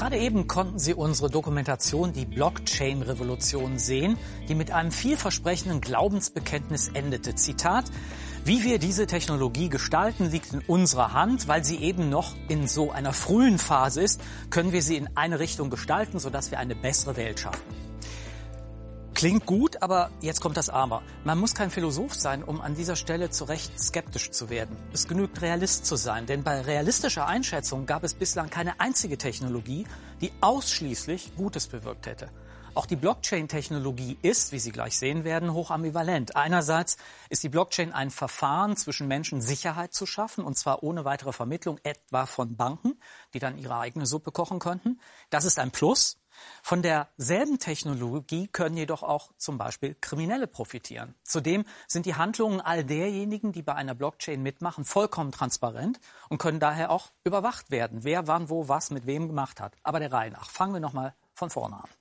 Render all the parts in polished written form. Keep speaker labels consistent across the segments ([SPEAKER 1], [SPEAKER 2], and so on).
[SPEAKER 1] Gerade eben konnten Sie unsere Dokumentation Die Blockchain-Revolution sehen, die mit einem vielversprechenden Glaubensbekenntnis endete. Zitat: Wie wir diese Technologie gestalten, liegt in unserer Hand. Weil sie eben noch in so einer frühen Phase ist, können wir sie in eine Richtung gestalten, sodass wir eine bessere Welt schaffen. Klingt gut, aber jetzt kommt das Aber. Man muss kein Philosoph sein, um an dieser Stelle zu Recht skeptisch zu werden. Es genügt, Realist zu sein, denn bei realistischer Einschätzung gab es bislang keine einzige Technologie, die ausschließlich Gutes bewirkt hätte. Auch die Blockchain-Technologie ist, wie Sie gleich sehen werden, hochambivalent. Einerseits ist die Blockchain ein Verfahren, zwischen Menschen Sicherheit zu schaffen, und zwar ohne weitere Vermittlung, etwa von Banken, die dann ihre eigene Suppe kochen könnten. Das ist ein Plus. Von derselben Technologie können jedoch auch zum Beispiel Kriminelle profitieren. Zudem sind die Handlungen all derjenigen, die bei einer Blockchain mitmachen, vollkommen transparent und können daher auch überwacht werden, wer wann wo was mit wem gemacht hat. Aber der Reihe nach. Fangen wir nochmal von vorne an.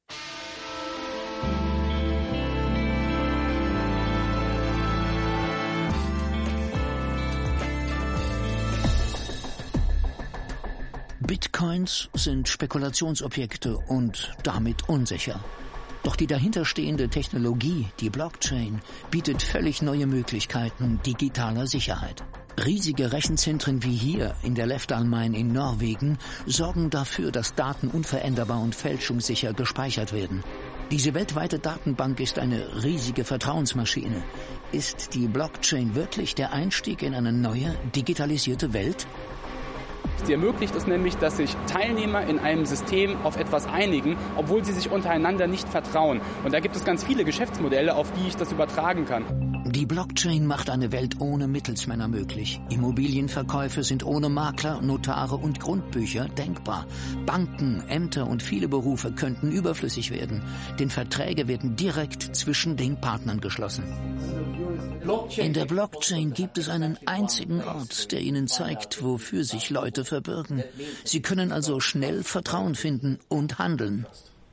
[SPEAKER 2] Bitcoins sind Spekulationsobjekte und damit unsicher. Doch die dahinterstehende Technologie, die Blockchain, bietet völlig neue Möglichkeiten digitaler Sicherheit. Riesige Rechenzentren wie hier in der Lefdal Mine in Norwegen sorgen dafür, dass Daten unveränderbar und fälschungssicher gespeichert werden. Diese weltweite Datenbank ist eine riesige Vertrauensmaschine. Ist die Blockchain wirklich der Einstieg in eine neue, digitalisierte Welt?
[SPEAKER 3] Sie ermöglicht es nämlich, dass sich Teilnehmer in einem System auf etwas einigen, obwohl sie sich untereinander nicht vertrauen. Und da gibt es ganz viele Geschäftsmodelle, auf die ich das übertragen kann.
[SPEAKER 2] Die Blockchain macht eine Welt ohne Mittelsmänner möglich. Immobilienverkäufe sind ohne Makler, Notare und Grundbücher denkbar. Banken, Ämter und viele Berufe könnten überflüssig werden, denn Verträge werden direkt zwischen den Partnern geschlossen. In der Blockchain gibt es einen einzigen Ort, der Ihnen zeigt, wofür sich Leute verbürgen. Sie können also schnell Vertrauen finden und handeln.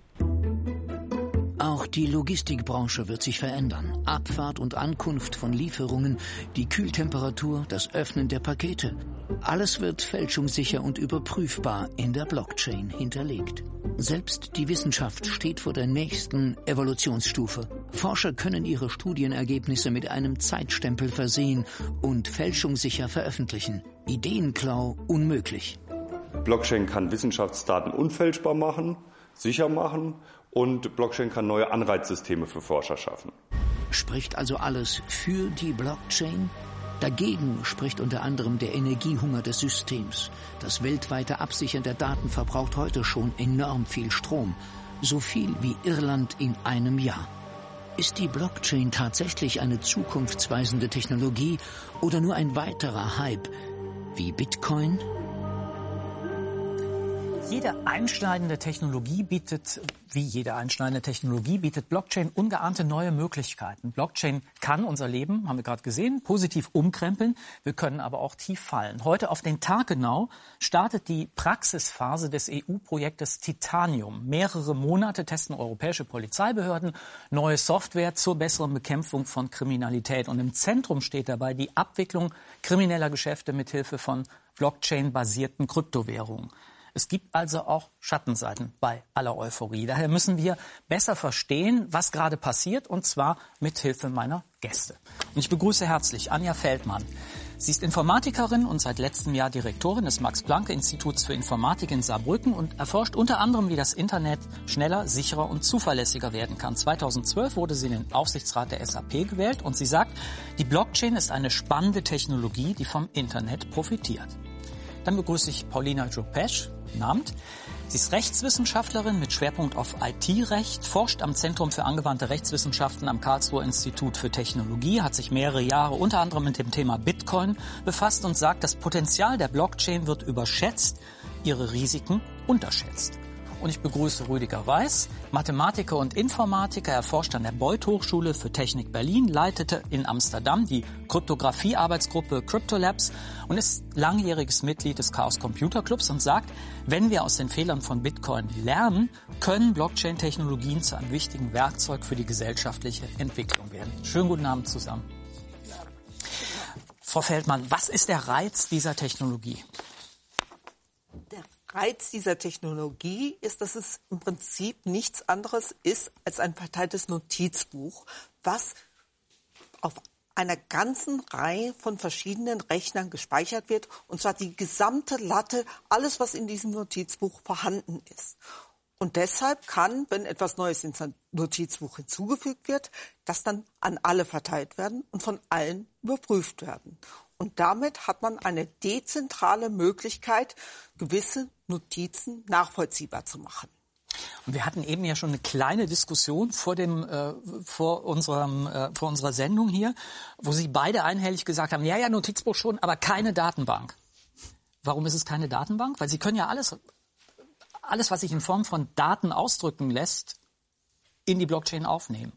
[SPEAKER 2] Auch die Logistikbranche wird sich verändern. Abfahrt und Ankunft von Lieferungen, die Kühltemperatur, das Öffnen der Pakete. Alles wird fälschungssicher und überprüfbar in der Blockchain hinterlegt. Selbst die Wissenschaft steht vor der nächsten Evolutionsstufe. Forscher können ihre Studienergebnisse mit einem Zeitstempel versehen und fälschungssicher veröffentlichen. Ideenklau unmöglich.
[SPEAKER 4] Blockchain kann Wissenschaftsdaten unfälschbar machen, sicher machen, und Blockchain kann neue Anreizsysteme für Forscher schaffen.
[SPEAKER 2] Spricht also alles für die Blockchain? Dagegen spricht unter anderem der Energiehunger des Systems. Das weltweite Absichern der Daten verbraucht heute schon enorm viel Strom. So viel wie Irland in einem Jahr. Ist die Blockchain tatsächlich eine zukunftsweisende Technologie oder nur ein weiterer Hype wie Bitcoin?
[SPEAKER 1] Wie jede einschneidende Technologie bietet Blockchain ungeahnte neue Möglichkeiten. Blockchain kann unser Leben, haben wir gerade gesehen, positiv umkrempeln. Wir können aber auch tief fallen. Heute auf den Tag genau startet die Praxisphase des EU-Projektes Titanium. Mehrere Monate testen europäische Polizeibehörden neue Software zur besseren Bekämpfung von Kriminalität. Und im Zentrum steht dabei die Abwicklung krimineller Geschäfte mithilfe von Blockchain-basierten Kryptowährungen. Es gibt also auch Schattenseiten bei aller Euphorie. Daher müssen wir besser verstehen, was gerade passiert, und zwar mit Hilfe meiner Gäste. Und ich begrüße herzlich Anja Feldmann. Sie ist Informatikerin und seit letztem Jahr Direktorin des Max-Planck-Instituts für Informatik in Saarbrücken und erforscht unter anderem, wie das Internet schneller, sicherer und zuverlässiger werden kann. 2012 wurde sie in den Aufsichtsrat der SAP gewählt und sie sagt, die Blockchain ist eine spannende Technologie, die vom Internet profitiert. Dann begrüße ich Paulina Jopesch. Guten Abend. Sie ist Rechtswissenschaftlerin mit Schwerpunkt auf IT-Recht, forscht am Zentrum für angewandte Rechtswissenschaften am Karlsruher Institut für Technologie, hat sich mehrere Jahre unter anderem mit dem Thema Bitcoin befasst und sagt, das Potenzial der Blockchain wird überschätzt, ihre Risiken unterschätzt. Und ich begrüße Rüdiger Weiß, Mathematiker und Informatiker. Er forscht an der Beuth Hochschule für Technik Berlin, leitete in Amsterdam die Kryptographie-Arbeitsgruppe Cryptolabs und ist langjähriges Mitglied des Chaos Computer Clubs und sagt, wenn wir aus den Fehlern von Bitcoin lernen, können Blockchain-Technologien zu einem wichtigen Werkzeug für die gesellschaftliche Entwicklung werden. Schönen guten Abend zusammen. Frau Feldmann, was ist der Reiz dieser Technologie?
[SPEAKER 5] Der Reiz dieser Technologie ist, dass es im Prinzip nichts anderes ist als ein verteiltes Notizbuch, was auf einer ganzen Reihe von verschiedenen Rechnern gespeichert wird, und zwar die gesamte Latte, alles, was in diesem Notizbuch vorhanden ist. Und deshalb kann, wenn etwas Neues ins Notizbuch hinzugefügt wird, das dann an alle verteilt werden und von allen überprüft werden. Und damit hat man eine dezentrale Möglichkeit, gewisse Notizen nachvollziehbar zu machen.
[SPEAKER 1] Und wir hatten eben ja schon eine kleine Diskussion vor unserer Sendung hier, wo Sie beide einhellig gesagt haben, ja, Notizbuch schon, aber keine Datenbank. Warum ist es keine Datenbank? Weil Sie können ja alles, was sich in Form von Daten ausdrücken lässt, in die Blockchain aufnehmen.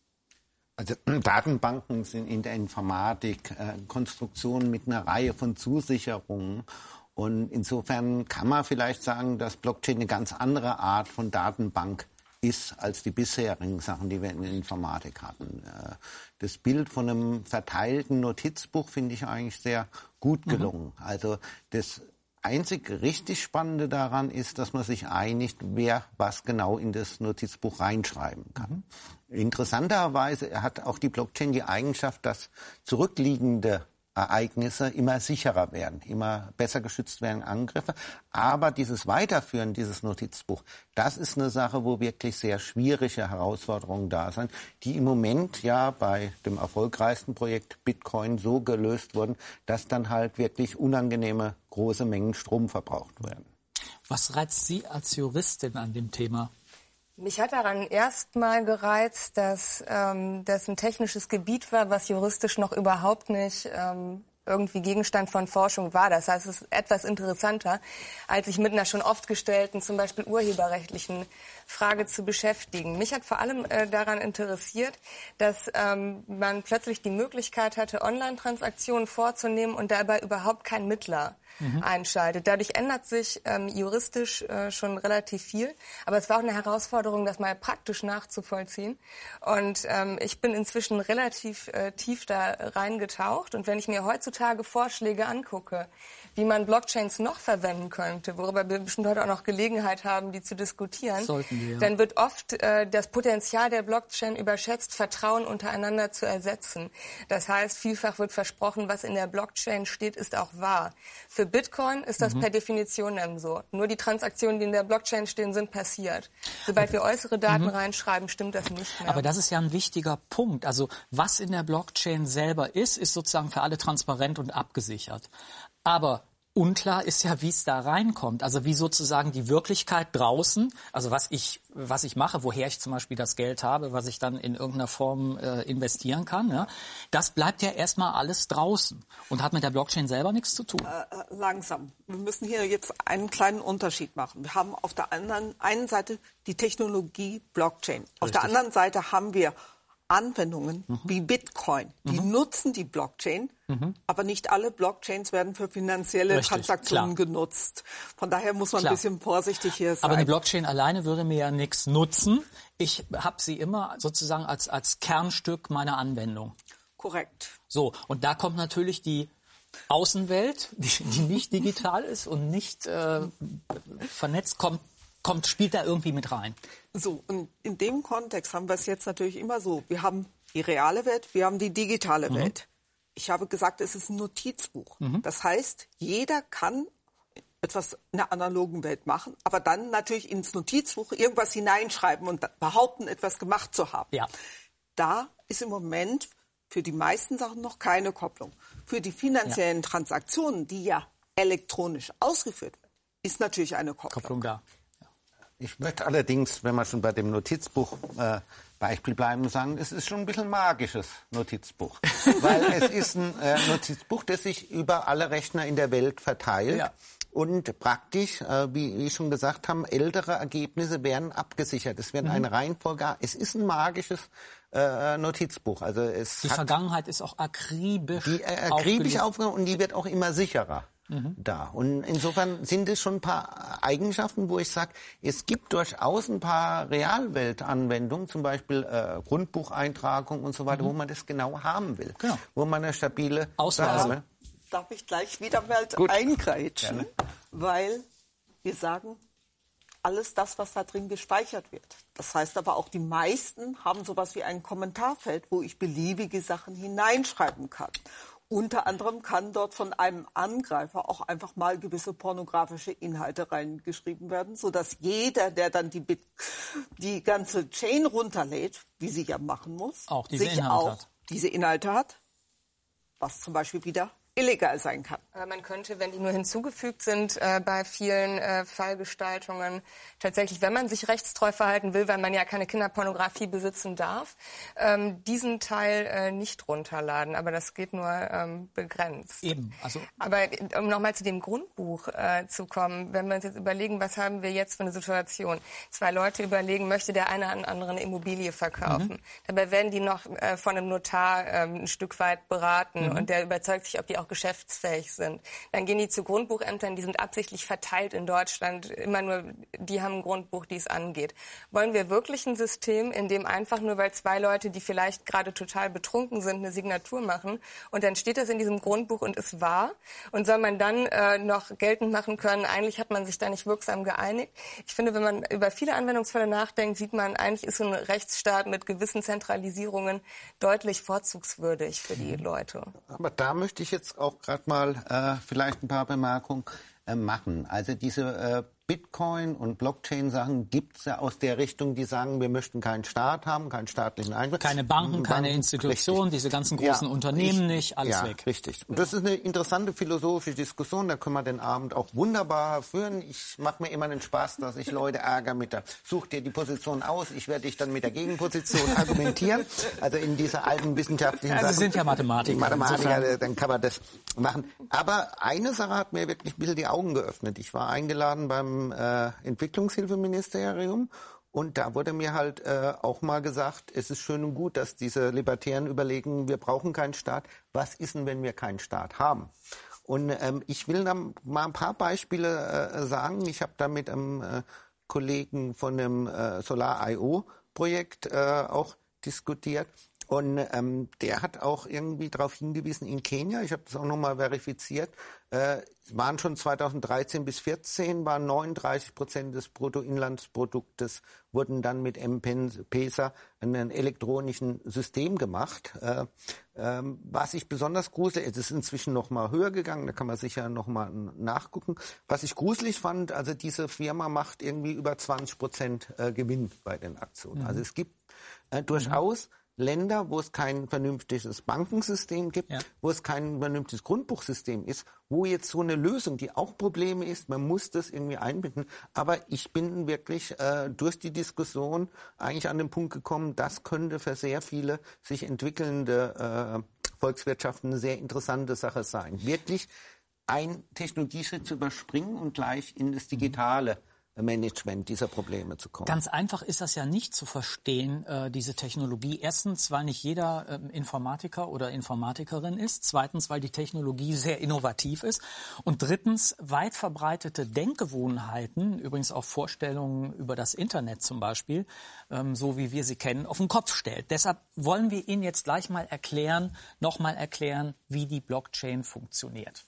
[SPEAKER 6] Also Datenbanken sind in der Informatik Konstruktionen mit einer Reihe von Zusicherungen. Und insofern kann man vielleicht sagen, dass Blockchain eine ganz andere Art von Datenbank ist als die bisherigen Sachen, die wir in der Informatik hatten. Das Bild von einem verteilten Notizbuch finde ich eigentlich sehr gut gelungen. Also das einzig richtig Spannende daran ist, dass man sich einigt, wer was genau in das Notizbuch reinschreiben kann. Interessanterweise hat auch die Blockchain die Eigenschaft, dass zurückliegende Ereignisse immer sicherer werden, immer besser geschützt werden, Angriffe. Aber dieses Weiterführen dieses Notizbuch, das ist eine Sache, wo wirklich sehr schwierige Herausforderungen da sind, die im Moment ja bei dem erfolgreichsten Projekt Bitcoin so gelöst wurden, dass dann halt wirklich unangenehme große Mengen Strom verbraucht werden.
[SPEAKER 1] Was reizt Sie als Juristin an dem Thema?
[SPEAKER 7] Mich hat daran erstmal gereizt, dass das ein technisches Gebiet war, was juristisch noch überhaupt nicht irgendwie Gegenstand von Forschung war. Das heißt, es ist etwas interessanter, als sich mit einer schon oft gestellten, zum Beispiel urheberrechtlichen Frage zu beschäftigen. Mich hat vor allem daran interessiert, dass man plötzlich die Möglichkeit hatte, Online-Transaktionen vorzunehmen und dabei überhaupt kein Mittler einschaltet. Dadurch ändert sich juristisch schon relativ viel. Aber es war auch eine Herausforderung, das mal praktisch nachzuvollziehen. Und ich bin inzwischen relativ tief da reingetaucht. Und wenn ich mir heutzutage Vorschläge angucke, wie man Blockchains noch verwenden könnte, worüber wir bestimmt heute auch noch Gelegenheit haben, die zu diskutieren, dann wird oft das Potenzial der Blockchain überschätzt, Vertrauen untereinander zu ersetzen. Das heißt, vielfach wird versprochen, was in der Blockchain steht, ist auch wahr. Für Bitcoin ist das per Definition dann so. Nur die Transaktionen, die in der Blockchain stehen, sind passiert. Sobald wir äußere Daten reinschreiben, stimmt das nicht mehr.
[SPEAKER 1] Aber das ist ja ein wichtiger Punkt. Also was in der Blockchain selber ist sozusagen für alle transparent und abgesichert. Aber unklar ist ja, wie es da reinkommt. Also wie sozusagen die Wirklichkeit draußen, also was ich mache, woher ich zum Beispiel das Geld habe, was ich dann in irgendeiner Form investieren kann, ja, das bleibt ja erstmal alles draußen und hat mit der Blockchain selber nichts zu tun.
[SPEAKER 5] Langsam. Wir müssen hier jetzt einen kleinen Unterschied machen. Wir haben auf der einen Seite die Technologie Blockchain. Auf der anderen Seite haben wir Anwendungen wie Bitcoin, die nutzen die Blockchain, aber nicht alle Blockchains werden für finanzielle Transaktionen genutzt. Von daher muss man ein bisschen vorsichtig hier sein.
[SPEAKER 1] Aber eine Blockchain alleine würde mir ja nichts nutzen. Ich habe sie immer sozusagen als Kernstück meiner Anwendung.
[SPEAKER 5] Korrekt.
[SPEAKER 1] So, und da kommt natürlich die Außenwelt, die nicht digital ist und nicht vernetzt, spielt da irgendwie mit rein.
[SPEAKER 5] So, und in dem Kontext haben wir es jetzt natürlich immer so. Wir haben die reale Welt, wir haben die digitale Welt. Ich habe gesagt, es ist ein Notizbuch. Das heißt, jeder kann etwas in der analogen Welt machen, aber dann natürlich ins Notizbuch irgendwas hineinschreiben und behaupten, etwas gemacht zu haben. Ja. Da ist im Moment für die meisten Sachen noch keine Kopplung. Für die finanziellen Transaktionen, die ja elektronisch ausgeführt werden, ist natürlich eine Kopplung
[SPEAKER 1] da.
[SPEAKER 6] Ich möchte allerdings, wenn wir schon bei dem Notizbuch Beispiel bleiben, sagen, es ist schon ein bisschen magisches Notizbuch. Weil es ist ein Notizbuch, das sich über alle Rechner in der Welt verteilt. Ja. Und praktisch, wie wir schon gesagt haben, ältere Ergebnisse werden abgesichert. Es wird eine Reihenfolge. Es ist ein magisches Notizbuch. Also
[SPEAKER 1] die Vergangenheit ist auch akribisch
[SPEAKER 6] aufgenommen und die wird auch immer sicherer. Da. Und insofern sind es schon ein paar Eigenschaften, wo ich sage, es gibt durchaus ein paar Realweltanwendungen, zum Beispiel Grundbucheintragung und so weiter, wo man das genau haben will. Genau. Wo man eine stabile
[SPEAKER 1] Ausweise.
[SPEAKER 5] Darf ich gleich wieder mal eingrätschen? Weil Wir sagen, alles das, was da drin gespeichert wird. Das heißt aber auch, die meisten haben sowas wie ein Kommentarfeld, wo ich beliebige Sachen hineinschreiben kann. Unter anderem kann dort von einem Angreifer auch einfach mal gewisse pornografische Inhalte reingeschrieben werden, sodass jeder, der dann die ganze Chain runterlädt, wie sie ja machen muss,
[SPEAKER 1] auch diese Inhalte hat,
[SPEAKER 5] was zum Beispiel wieder illegal sein kann.
[SPEAKER 7] Aber man könnte, wenn die nur hinzugefügt sind, bei vielen Fallgestaltungen tatsächlich, wenn man sich rechtstreu verhalten will, weil man ja keine Kinderpornografie besitzen darf, diesen Teil nicht runterladen. Aber das geht nur begrenzt.
[SPEAKER 1] Eben.
[SPEAKER 7] Aber um nochmal zu dem Grundbuch zu kommen, wenn wir uns jetzt überlegen, was haben wir jetzt für eine Situation? 2 Leute überlegen, möchte der eine an andere eine Immobilie verkaufen. Dabei werden die noch von einem Notar ein Stück weit beraten und der überzeugt sich, ob die auch geschäftsfähig sind. Dann gehen die zu Grundbuchämtern, die sind absichtlich verteilt in Deutschland, immer nur, die haben ein Grundbuch, die es angeht. Wollen wir wirklich ein System, in dem einfach nur, weil 2 Leute, die vielleicht gerade total betrunken sind, eine Signatur machen und dann steht das in diesem Grundbuch und ist wahr? Und soll man dann noch geltend machen können, eigentlich hat man sich da nicht wirksam geeinigt? Ich finde, wenn man über viele Anwendungsfälle nachdenkt, sieht man, eigentlich ist so ein Rechtsstaat mit gewissen Zentralisierungen deutlich vorzugswürdig für die Leute.
[SPEAKER 6] Aber da möchte ich jetzt auch gerade mal vielleicht ein paar Bemerkungen machen. Also diese Bitcoin- und Blockchain-Sachen gibt es ja aus der Richtung, die sagen, wir möchten keinen Staat haben, keinen staatlichen Eingriff.
[SPEAKER 1] Keine Banken, keine Institutionen, diese ganzen großen Unternehmen nicht, alles weg.
[SPEAKER 6] Ja, richtig. Und das ist eine interessante philosophische Diskussion, da können wir den Abend auch wunderbar führen. Ich mache mir immer den Spaß, dass ich Leute ärgere mit der, such dir die Position aus, ich werde dich dann mit der Gegenposition argumentieren. Also in dieser alten wissenschaftlichen Sache.
[SPEAKER 1] Sie sind ja Mathematiker.
[SPEAKER 6] Dann kann man das machen. Aber eine Sache hat mir wirklich ein bisschen die Augen geöffnet. Ich war eingeladen beim Entwicklungshilfeministerium und da wurde mir halt auch mal gesagt, es ist schön und gut, dass diese Libertären überlegen, wir brauchen keinen Staat. Was ist denn, wenn wir keinen Staat haben? Und ich will da mal ein paar Beispiele sagen. Ich habe da mit einem Kollegen von dem Solar.io-Projekt auch diskutiert. Und der hat auch irgendwie darauf hingewiesen, in Kenia, ich habe das auch nochmal verifiziert, waren schon 2013 bis 2014, waren 39% des Bruttoinlandsproduktes, wurden dann mit M-Pesa einem elektronischen System gemacht. Was ich besonders gruselig, es ist inzwischen nochmal höher gegangen, da kann man sicher nochmal nachgucken. Was ich gruselig fand, also diese Firma macht irgendwie über 20% Gewinn bei den Aktionen. Also es gibt durchaus Länder, wo es kein vernünftiges Bankensystem gibt, wo es kein vernünftiges Grundbuchsystem ist, wo jetzt so eine Lösung, die auch Probleme ist, man muss das irgendwie einbinden. Aber ich bin wirklich durch die Diskussion eigentlich an den Punkt gekommen, das könnte für sehr viele sich entwickelnde Volkswirtschaften eine sehr interessante Sache sein. Wirklich ein Technologieschritt zu überspringen und gleich in das Digitale Management dieser Probleme zu kommen.
[SPEAKER 1] Ganz einfach ist das ja nicht zu verstehen, diese Technologie. Erstens, weil nicht jeder Informatiker oder Informatikerin ist. Zweitens, weil die Technologie sehr innovativ ist. Und drittens, weit verbreitete Denkgewohnheiten, übrigens auch Vorstellungen über das Internet zum Beispiel, so wie wir sie kennen, auf den Kopf stellt. Deshalb wollen wir Ihnen jetzt gleich mal nochmal erklären, wie die Blockchain funktioniert.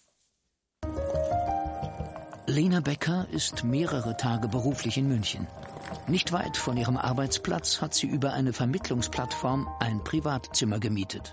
[SPEAKER 2] Lena Becker ist mehrere Tage beruflich in München. Nicht weit von ihrem Arbeitsplatz hat sie über eine Vermittlungsplattform ein Privatzimmer gemietet.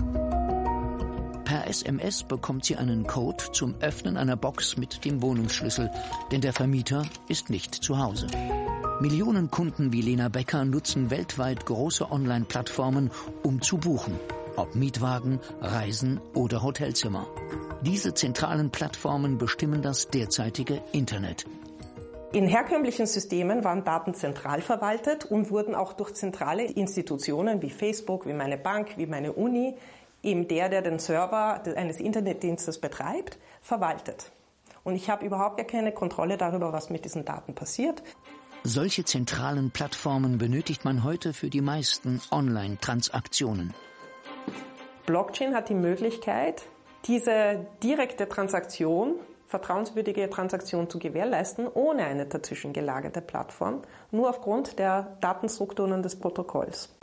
[SPEAKER 2] Per SMS bekommt sie einen Code zum Öffnen einer Box mit dem Wohnungsschlüssel, denn der Vermieter ist nicht zu Hause. Millionen Kunden wie Lena Becker nutzen weltweit große Online-Plattformen, um zu buchen, ob Mietwagen, Reisen oder Hotelzimmer. Diese zentralen Plattformen bestimmen das derzeitige Internet.
[SPEAKER 8] In herkömmlichen Systemen waren Daten zentral verwaltet und wurden auch durch zentrale Institutionen wie Facebook, wie meine Bank, wie meine Uni, eben der den Server eines Internetdienstes betreibt, verwaltet. Und ich habe überhaupt keine Kontrolle darüber, was mit diesen Daten passiert.
[SPEAKER 2] Solche zentralen Plattformen benötigt man heute für die meisten Online-Transaktionen.
[SPEAKER 8] Blockchain hat die Möglichkeit, diese direkte Transaktion, vertrauenswürdige Transaktion zu gewährleisten, ohne eine dazwischen gelagerte Plattform, nur aufgrund der Datenstrukturen des Protokolls.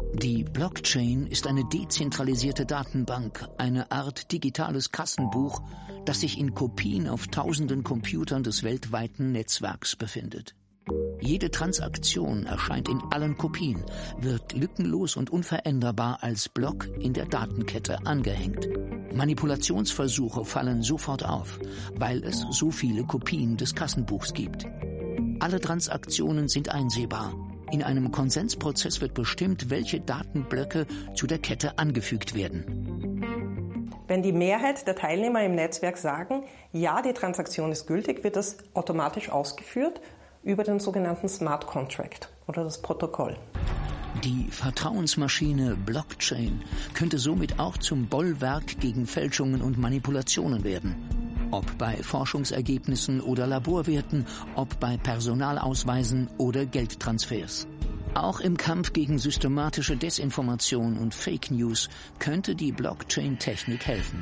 [SPEAKER 2] Die Blockchain ist eine dezentralisierte Datenbank, eine Art digitales Kassenbuch, das sich in Kopien auf tausenden Computern des weltweiten Netzwerks befindet. Jede Transaktion erscheint in allen Kopien, wird lückenlos und unveränderbar als Block in der Datenkette angehängt. Manipulationsversuche fallen sofort auf, weil es so viele Kopien des Kassenbuchs gibt. Alle Transaktionen sind einsehbar. In einem Konsensprozess wird bestimmt, welche Datenblöcke zu der Kette angefügt werden.
[SPEAKER 8] Wenn die Mehrheit der Teilnehmer im Netzwerk sagen, ja, die Transaktion ist gültig, wird das automatisch ausgeführt über den sogenannten Smart Contract oder das Protokoll.
[SPEAKER 2] Die Vertrauensmaschine Blockchain könnte somit auch zum Bollwerk gegen Fälschungen und Manipulationen werden. Ob bei Forschungsergebnissen oder Laborwerten, ob bei Personalausweisen oder Geldtransfers. Auch im Kampf gegen systematische Desinformation und Fake News könnte die Blockchain-Technik helfen.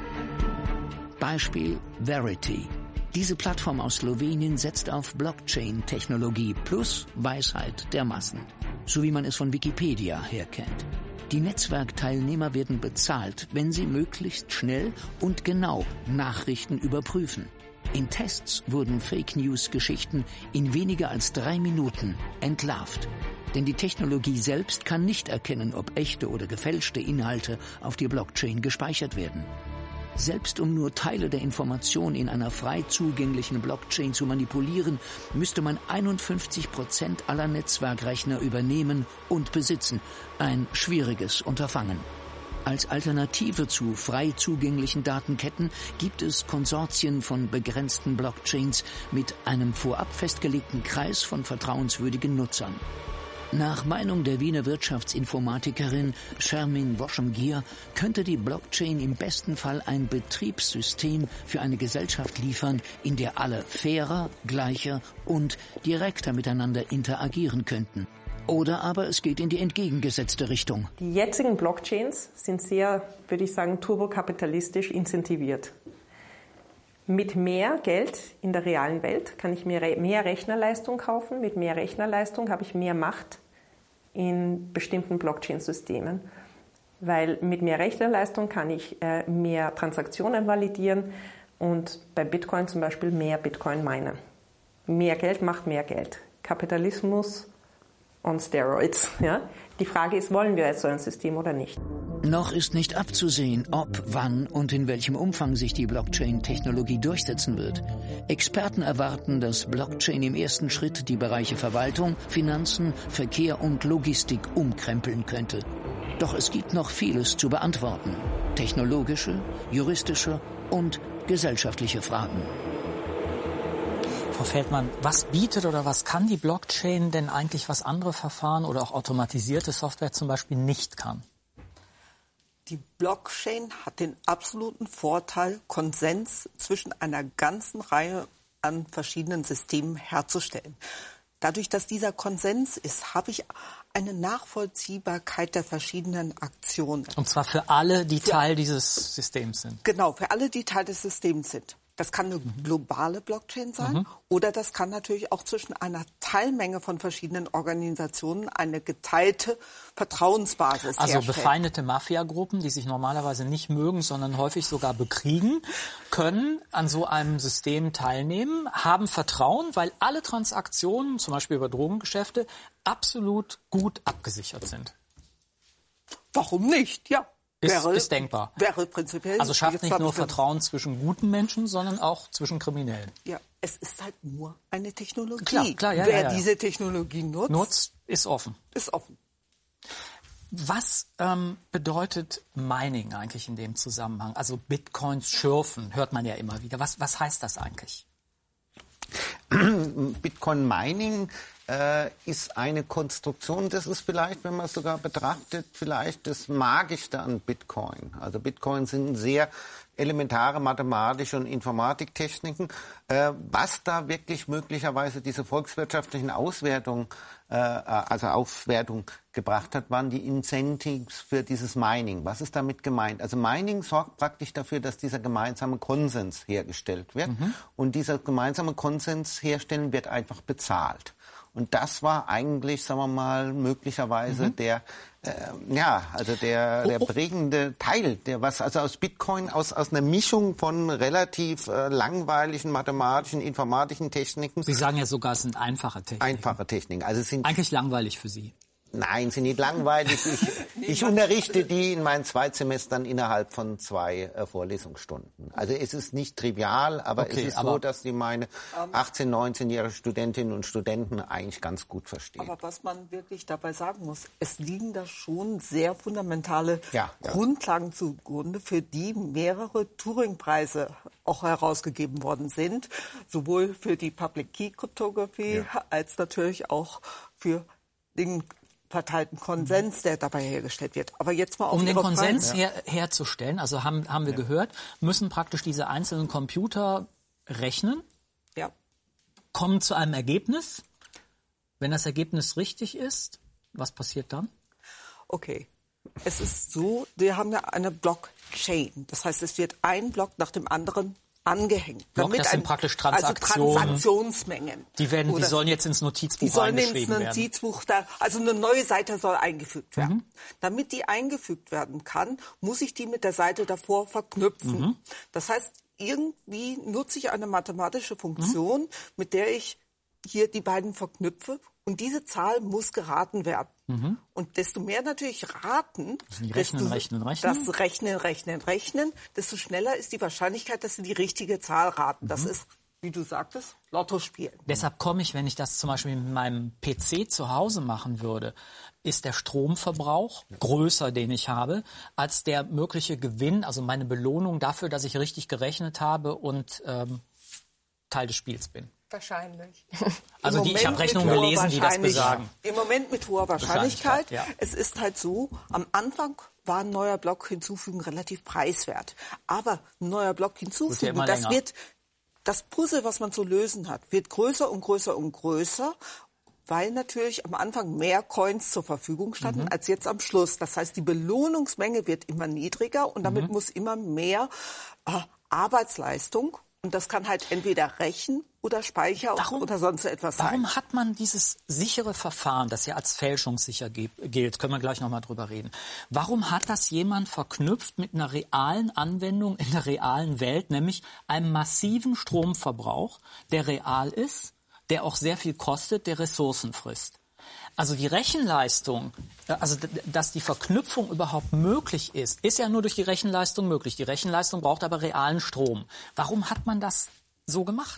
[SPEAKER 2] Beispiel Verity. Diese Plattform aus Slowenien setzt auf Blockchain-Technologie plus Weisheit der Massen, so wie man es von Wikipedia her kennt. Die Netzwerkteilnehmer werden bezahlt, wenn sie möglichst schnell und genau Nachrichten überprüfen. In Tests wurden Fake-News-Geschichten in weniger als 3 Minuten entlarvt. Denn die Technologie selbst kann nicht erkennen, ob echte oder gefälschte Inhalte auf die Blockchain gespeichert werden. Selbst um nur Teile der Information in einer frei zugänglichen Blockchain zu manipulieren, müsste man 51% aller Netzwerkrechner übernehmen und besitzen. Ein schwieriges Unterfangen. Als Alternative zu frei zugänglichen Datenketten gibt es Konsortien von begrenzten Blockchains mit einem vorab festgelegten Kreis von vertrauenswürdigen Nutzern. Nach Meinung der Wiener Wirtschaftsinformatikerin Shermin Woschemgier könnte die Blockchain im besten Fall ein Betriebssystem für eine Gesellschaft liefern, in der alle fairer, gleicher und direkter miteinander interagieren könnten. Oder aber es geht in die entgegengesetzte Richtung.
[SPEAKER 8] Die jetzigen Blockchains sind sehr, würde ich sagen, turbokapitalistisch incentiviert. Mit mehr Geld in der realen Welt kann ich mir mehr Rechnerleistung kaufen. Mit mehr Rechnerleistung habe ich mehr Macht in bestimmten Blockchain-Systemen. Weil mit mehr Rechnerleistung kann ich mehr Transaktionen validieren und bei Bitcoin zum Beispiel mehr Bitcoin minen. Mehr Geld macht mehr Geld. Kapitalismus on steroids. Ja? Die Frage ist, wollen wir jetzt so ein System oder nicht?
[SPEAKER 2] Noch ist nicht abzusehen, ob, wann und in welchem Umfang sich die Blockchain-Technologie durchsetzen wird. Experten erwarten, dass Blockchain im ersten Schritt die Bereiche Verwaltung, Finanzen, Verkehr und Logistik umkrempeln könnte. Doch es gibt noch vieles zu beantworten. Technologische, juristische und gesellschaftliche Fragen.
[SPEAKER 1] Frau Feldmann, was bietet oder was kann die Blockchain denn eigentlich, was andere Verfahren oder auch automatisierte Software zum Beispiel nicht kann?
[SPEAKER 5] Die Blockchain hat den absoluten Vorteil, Konsens zwischen einer ganzen Reihe an verschiedenen Systemen herzustellen. Dadurch, dass dieser Konsens ist, habe ich eine Nachvollziehbarkeit der verschiedenen Aktionen.
[SPEAKER 1] Und zwar für alle, die Teil dieses Systems sind.
[SPEAKER 5] Genau, für alle, die Teil des Systems sind. Das kann eine globale Blockchain sein oder das kann natürlich auch zwischen einer Teilmenge von verschiedenen Organisationen eine geteilte Vertrauensbasis herstellen.
[SPEAKER 1] Also befeindete Mafiagruppen, die sich normalerweise nicht mögen, sondern häufig sogar bekriegen, können an so einem System teilnehmen, haben Vertrauen, weil alle Transaktionen, zum Beispiel über Drogengeschäfte, absolut gut abgesichert sind.
[SPEAKER 5] Warum nicht? Ja.
[SPEAKER 1] Ist denkbar.
[SPEAKER 5] Wäre prinzipiell.
[SPEAKER 1] Also schafft nicht nur Vertrauen zwischen guten Menschen, sondern auch zwischen Kriminellen.
[SPEAKER 5] Ja, es ist halt nur eine Technologie.
[SPEAKER 1] Klar, ja,
[SPEAKER 5] Wer diese Technologie nutzt,
[SPEAKER 1] ist offen.
[SPEAKER 5] Ist offen.
[SPEAKER 1] Was bedeutet Mining eigentlich in dem Zusammenhang? Also Bitcoins schürfen, hört man ja immer wieder. Was heißt das eigentlich?
[SPEAKER 6] Bitcoin Mining ist eine Konstruktion, das ist vielleicht, wenn man es sogar betrachtet, vielleicht das Magischste an Bitcoin. Also Bitcoin sind sehr elementare mathematische und Informatiktechniken. Was da wirklich möglicherweise diese volkswirtschaftlichen Auswertungen also Aufwertung gebracht hat, waren die Incentives für dieses Mining. Was ist damit gemeint? Also Mining sorgt praktisch dafür, dass dieser gemeinsame Konsens hergestellt wird. Und dieser gemeinsame Konsens herstellen wird einfach bezahlt. Und das war eigentlich, sagen wir mal, möglicherweise der prägende Teil, also aus Bitcoin, aus einer Mischung von relativ langweiligen mathematischen, informatischen Techniken.
[SPEAKER 1] Sie sagen ja sogar, es sind einfache Techniken.
[SPEAKER 6] Einfache Techniken. Also es sind
[SPEAKER 1] eigentlich langweilig für Sie.
[SPEAKER 6] Nein, sind nicht langweilig. Ich unterrichte die in meinen 2 Semestern innerhalb von 2 Vorlesungsstunden. Also es ist nicht trivial, aber es ist so, dass die meine 18-, 19-jährigen Studentinnen und Studenten eigentlich ganz gut verstehen.
[SPEAKER 5] Aber was man wirklich dabei sagen muss, es liegen da schon sehr fundamentale Grundlagen zugrunde, für die mehrere Turing-Preise auch herausgegeben worden sind. Sowohl für die Public Key Kryptographie als natürlich auch für den verteilten Konsens, der dabei hergestellt wird. Aber jetzt mal auf
[SPEAKER 1] den Konsens herzustellen, also haben wir gehört, müssen praktisch diese einzelnen Computer rechnen, kommen zu einem Ergebnis. Wenn das Ergebnis richtig ist, was passiert dann?
[SPEAKER 5] Okay, es ist so, wir haben ja eine Blockchain. Das heißt, es wird ein Block nach dem anderen angehängt.
[SPEAKER 1] Block, das sind praktisch Transaktionen.
[SPEAKER 5] Also Transaktionsmengen.
[SPEAKER 1] Die sollen jetzt ins Notizbuch eingeschrieben werden.
[SPEAKER 5] Notizbuch also eine neue Seite soll eingefügt werden. Damit die eingefügt werden kann, muss ich die mit der Seite davor verknüpfen. Das heißt, irgendwie nutze ich eine mathematische Funktion, mit der ich hier die beiden verknüpfe. Und diese Zahl muss geraten werden. Und desto mehr natürlich raten,
[SPEAKER 1] rechnen,
[SPEAKER 5] desto schneller ist die Wahrscheinlichkeit, dass sie die richtige Zahl raten. Das ist, wie du sagtest, Lotto spielen.
[SPEAKER 1] Deshalb komme ich, wenn ich das zum Beispiel mit meinem PC zu Hause machen würde, ist der Stromverbrauch größer, den ich habe, als der mögliche Gewinn, also meine Belohnung dafür, dass ich richtig gerechnet habe und Teil des Spiels bin.
[SPEAKER 7] Wahrscheinlich.
[SPEAKER 1] Also ich habe Rechnungen gelesen, die das besagen.
[SPEAKER 5] Im Moment mit hoher Wahrscheinlichkeit. Es ist halt so, am Anfang war ein neuer Block hinzufügen relativ preiswert. Aber ein neuer Block hinzufügen, das Puzzle, was man zu lösen hat, wird größer und größer und größer, weil natürlich am Anfang mehr Coins zur Verfügung standen als jetzt am Schluss. Das heißt, die Belohnungsmenge wird immer niedriger und damit muss immer mehr Arbeitsleistung. Und das kann halt entweder Rechen oder Speicher oder sonst etwas sein.
[SPEAKER 1] Warum hat man dieses sichere Verfahren, das ja als fälschungssicher gilt, können wir gleich nochmal drüber reden. Warum hat das jemand verknüpft mit einer realen Anwendung in der realen Welt, nämlich einem massiven Stromverbrauch, der real ist, der auch sehr viel kostet, der Ressourcen frisst? Also die Rechenleistung, also dass die Verknüpfung überhaupt möglich ist ja nur durch die Rechenleistung möglich. Die Rechenleistung braucht aber realen Strom. Warum hat man das so gemacht?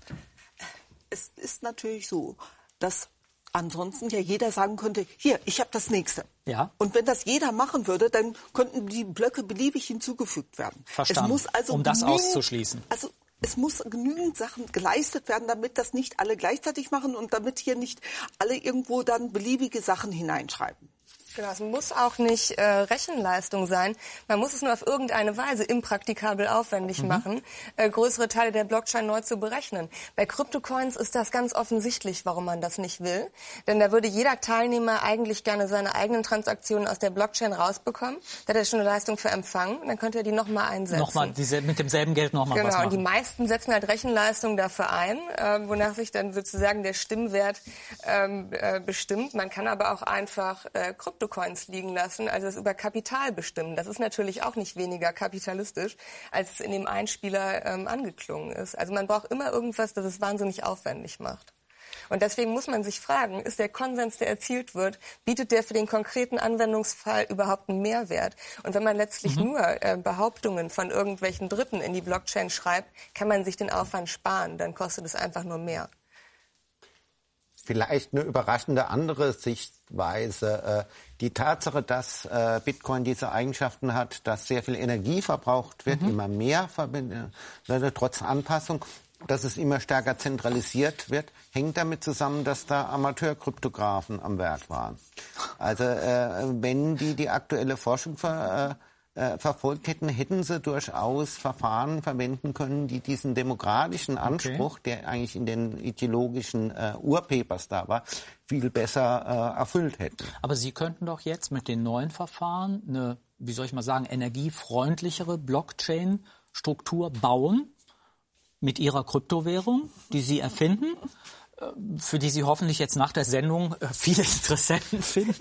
[SPEAKER 5] Es ist natürlich so, dass ansonsten ja jeder sagen könnte, hier, ich habe das Nächste.
[SPEAKER 1] Ja.
[SPEAKER 5] Und wenn das jeder machen würde, dann könnten die Blöcke beliebig hinzugefügt werden.
[SPEAKER 1] Verstanden,
[SPEAKER 5] es muss also
[SPEAKER 1] um das auszuschließen.
[SPEAKER 5] Also es muss genügend Sachen geleistet werden, damit das nicht alle gleichzeitig machen und damit hier nicht alle irgendwo dann beliebige Sachen hineinschreiben.
[SPEAKER 7] Genau, es muss auch nicht Rechenleistung sein. Man muss es nur auf irgendeine Weise impraktikabel aufwendig machen, größere Teile der Blockchain neu zu berechnen. Bei Kryptocoins ist das ganz offensichtlich, warum man das nicht will. Denn da würde jeder Teilnehmer eigentlich gerne seine eigenen Transaktionen aus der Blockchain rausbekommen. Da hat er schon eine Leistung für empfangen. Dann könnte er die nochmal einsetzen.
[SPEAKER 1] Nochmal mit demselben Geld nochmal was machen.
[SPEAKER 7] Genau, und die meisten setzen halt Rechenleistung dafür ein, wonach sich dann sozusagen der Stimmwert bestimmt. Man kann aber auch einfach Kryptocoins liegen lassen, also es über Kapital bestimmen. Das ist natürlich auch nicht weniger kapitalistisch, als es in dem Einspieler angeklungen ist. Also man braucht immer irgendwas, das es wahnsinnig aufwendig macht. Und deswegen muss man sich fragen, ist der Konsens, der erzielt wird, bietet der für den konkreten Anwendungsfall überhaupt einen Mehrwert? Und wenn man letztlich nur Behauptungen von irgendwelchen Dritten in die Blockchain schreibt, kann man sich den Aufwand sparen, dann kostet es einfach nur mehr.
[SPEAKER 6] Vielleicht eine überraschende andere Sichtweise. Die Tatsache, dass Bitcoin diese Eigenschaften hat, dass sehr viel Energie verbraucht wird, immer mehr trotz Anpassung, dass es immer stärker zentralisiert wird, hängt damit zusammen, dass da Amateurkryptographen am Werk waren. Also wenn die aktuelle Forschung verfolgt hätten, hätten sie durchaus Verfahren verwenden können, die diesen demokratischen Anspruch, der eigentlich in den ideologischen Urpapers da war, viel besser erfüllt hätten.
[SPEAKER 1] Aber Sie könnten doch jetzt mit den neuen Verfahren eine, wie soll ich mal sagen, energiefreundlichere Blockchain-Struktur bauen mit Ihrer Kryptowährung, die Sie erfinden, für die Sie hoffentlich jetzt nach der Sendung viele Interessenten finden.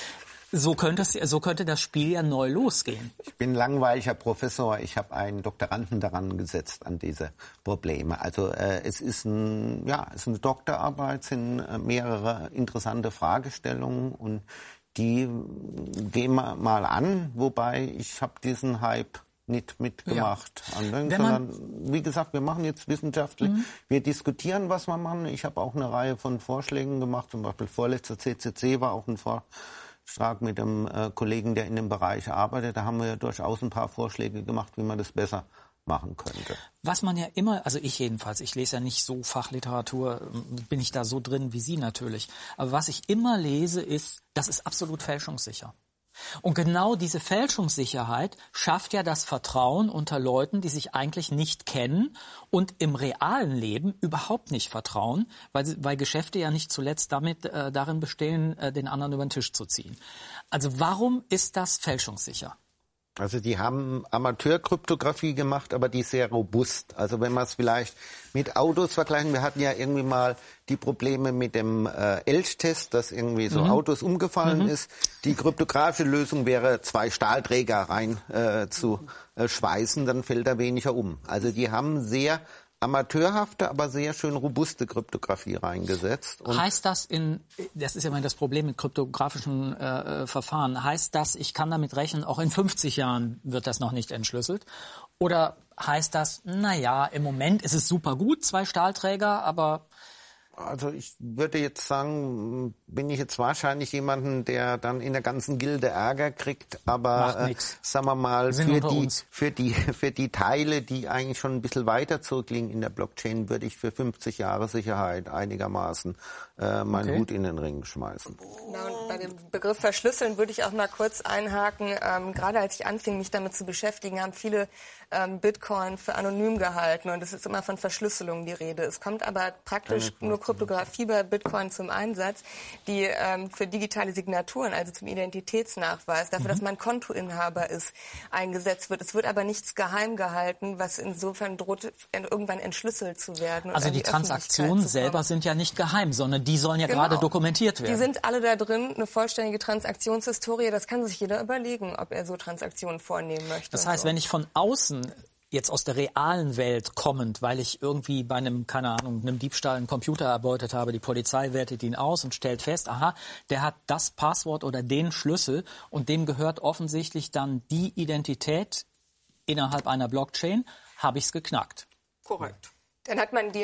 [SPEAKER 1] So könnte das Spiel ja neu losgehen.
[SPEAKER 6] Ich bin langweiliger Professor. Ich habe einen Doktoranden daran gesetzt, an diese Probleme. Also es ist eine Doktorarbeit, sind mehrere interessante Fragestellungen und die gehen wir mal an. Wobei ich habe diesen Hype nicht mitgemacht. Ja. Wie gesagt, wir machen jetzt wissenschaftlich, wir diskutieren, was wir machen. Ich habe auch eine Reihe von Vorschlägen gemacht. Zum Beispiel vorletzter CCC war auch ein Vorschlag mit einem Kollegen, der in dem Bereich arbeitet. Da haben wir ja durchaus ein paar Vorschläge gemacht, wie man das besser machen könnte.
[SPEAKER 1] Was man ja immer, also ich jedenfalls, ich lese ja nicht so Fachliteratur, bin ich da so drin wie Sie natürlich. Aber was ich immer lese ist, das ist absolut fälschungssicher. Und genau diese Fälschungssicherheit schafft ja das Vertrauen unter Leuten, die sich eigentlich nicht kennen und im realen Leben überhaupt nicht vertrauen, weil Geschäfte ja nicht zuletzt darin bestehen, den anderen über den Tisch zu ziehen. Also warum ist das fälschungssicher?
[SPEAKER 6] Also die haben Amateurkryptographie gemacht, aber die ist sehr robust. Also wenn wir es vielleicht mit Autos vergleichen, wir hatten ja irgendwie mal die Probleme mit dem Elch-Test, dass irgendwie so Autos umgefallen ist. Die kryptografische Lösung wäre, 2 Stahlträger rein zu schweißen, dann fällt er weniger um. Also die haben sehr amateurhafte, aber sehr schön robuste Kryptographie reingesetzt. Und
[SPEAKER 1] heißt das das ist ja immer das Problem mit kryptografischen Verfahren, heißt das, ich kann damit rechnen, auch in 50 Jahren wird das noch nicht entschlüsselt? Oder heißt das, naja, im Moment ist es super gut, 2 Stahlträger, aber...
[SPEAKER 6] Also ich würde jetzt sagen, bin ich jetzt wahrscheinlich jemanden, der dann in der ganzen Gilde Ärger kriegt, aber sagen wir mal, für die Teile, die eigentlich schon ein bisschen weiter zurückliegen in der Blockchain, würde ich für 50 Jahre Sicherheit einigermaßen meinen Hut in den Ring schmeißen.
[SPEAKER 7] Na, und bei dem Begriff Verschlüsseln würde ich auch mal kurz einhaken. Gerade als ich anfing, mich damit zu beschäftigen, haben viele Bitcoin für anonym gehalten und es ist immer von Verschlüsselung die Rede. Es kommt aber praktisch nur Kryptographie bei Bitcoin zum Einsatz, die für digitale Signaturen, also zum Identitätsnachweis, dafür, dass man Kontoinhaber ist, eingesetzt wird. Es wird aber nichts geheim gehalten, was insofern droht, irgendwann entschlüsselt zu werden.
[SPEAKER 1] Also die Transaktionen selber sind ja nicht geheim, sondern die sollen ja gerade dokumentiert werden.
[SPEAKER 7] Die sind alle da drin, eine vollständige Transaktionshistorie. Das kann sich jeder überlegen, ob er so Transaktionen vornehmen möchte.
[SPEAKER 1] Das heißt, wenn ich von außen jetzt aus der realen Welt kommend, weil ich irgendwie bei einem Diebstahl einen Computer erbeutet habe, die Polizei wertet ihn aus und stellt fest, aha, der hat das Passwort oder den Schlüssel und dem gehört offensichtlich dann die Identität innerhalb einer Blockchain, habe ich es geknackt.
[SPEAKER 5] Korrekt.
[SPEAKER 7] Dann hat man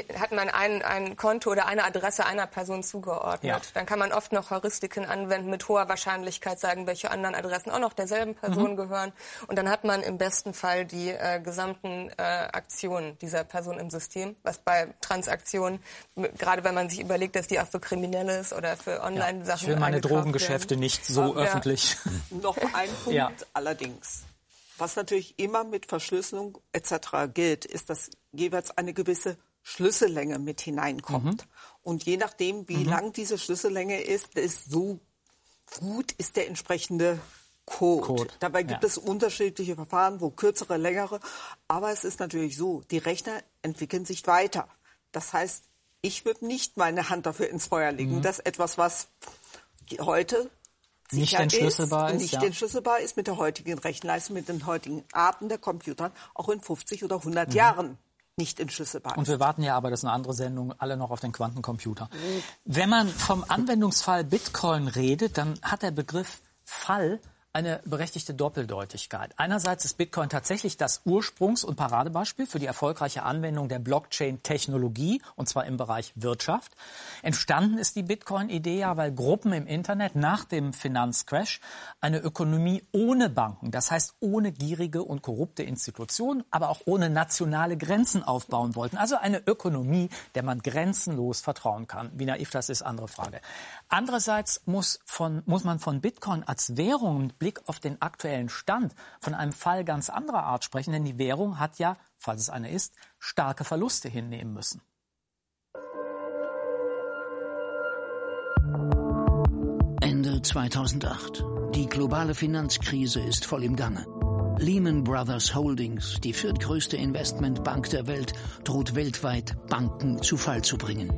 [SPEAKER 7] ein Konto oder eine Adresse einer Person zugeordnet. Ja. Dann kann man oft noch Heuristiken anwenden, mit hoher Wahrscheinlichkeit sagen, welche anderen Adressen auch noch derselben Person gehören. Und dann hat man im besten Fall die gesamten Aktionen dieser Person im System, was bei Transaktionen, gerade wenn man sich überlegt, dass die auch für Kriminelle ist oder für Online-Sachen.
[SPEAKER 1] Ich will meine Drogengeschäfte nicht so öffentlich.
[SPEAKER 5] Noch ein Punkt allerdings. Was natürlich immer mit Verschlüsselung etc. gilt, ist, dass jeweils eine gewisse Schlüssellänge mit hineinkommt. Und je nachdem, wie lang diese Schlüssellänge ist, so gut ist der entsprechende Code. Dabei gibt es unterschiedliche Verfahren, wo kürzere, längere. Aber es ist natürlich so, die Rechner entwickeln sich weiter. Das heißt, ich würde nicht meine Hand dafür ins Feuer legen, dass etwas, was heute
[SPEAKER 1] nicht entschlüsselbar
[SPEAKER 5] ist mit der heutigen Rechenleistung, mit den heutigen Arten der Computer, auch in 50 oder 100 Jahren nicht entschlüsselbar ist.
[SPEAKER 1] Und wir warten ja, aber das ist eine andere Sendung, alle noch auf den Quantencomputer. Wenn man vom Anwendungsfall Bitcoin redet, dann hat der Begriff Fall eine berechtigte Doppeldeutigkeit. Einerseits ist Bitcoin tatsächlich das Ursprungs- und Paradebeispiel für die erfolgreiche Anwendung der Blockchain-Technologie, und zwar im Bereich Wirtschaft. Entstanden ist die Bitcoin-Idee ja, weil Gruppen im Internet nach dem Finanzcrash eine Ökonomie ohne Banken, das heißt ohne gierige und korrupte Institutionen, aber auch ohne nationale Grenzen aufbauen wollten. Also eine Ökonomie, der man grenzenlos vertrauen kann. Wie naiv das ist, andere Frage. Andererseits muss man von Bitcoin als Währung Blick auf den aktuellen Stand von einem Fall ganz anderer Art sprechen, denn die Währung hat ja, falls es eine ist, starke Verluste hinnehmen müssen.
[SPEAKER 2] Ende 2008. Die globale Finanzkrise ist voll im Gange. Lehman Brothers Holdings, die viertgrößte Investmentbank der Welt, droht weltweit Banken zu Fall zu bringen.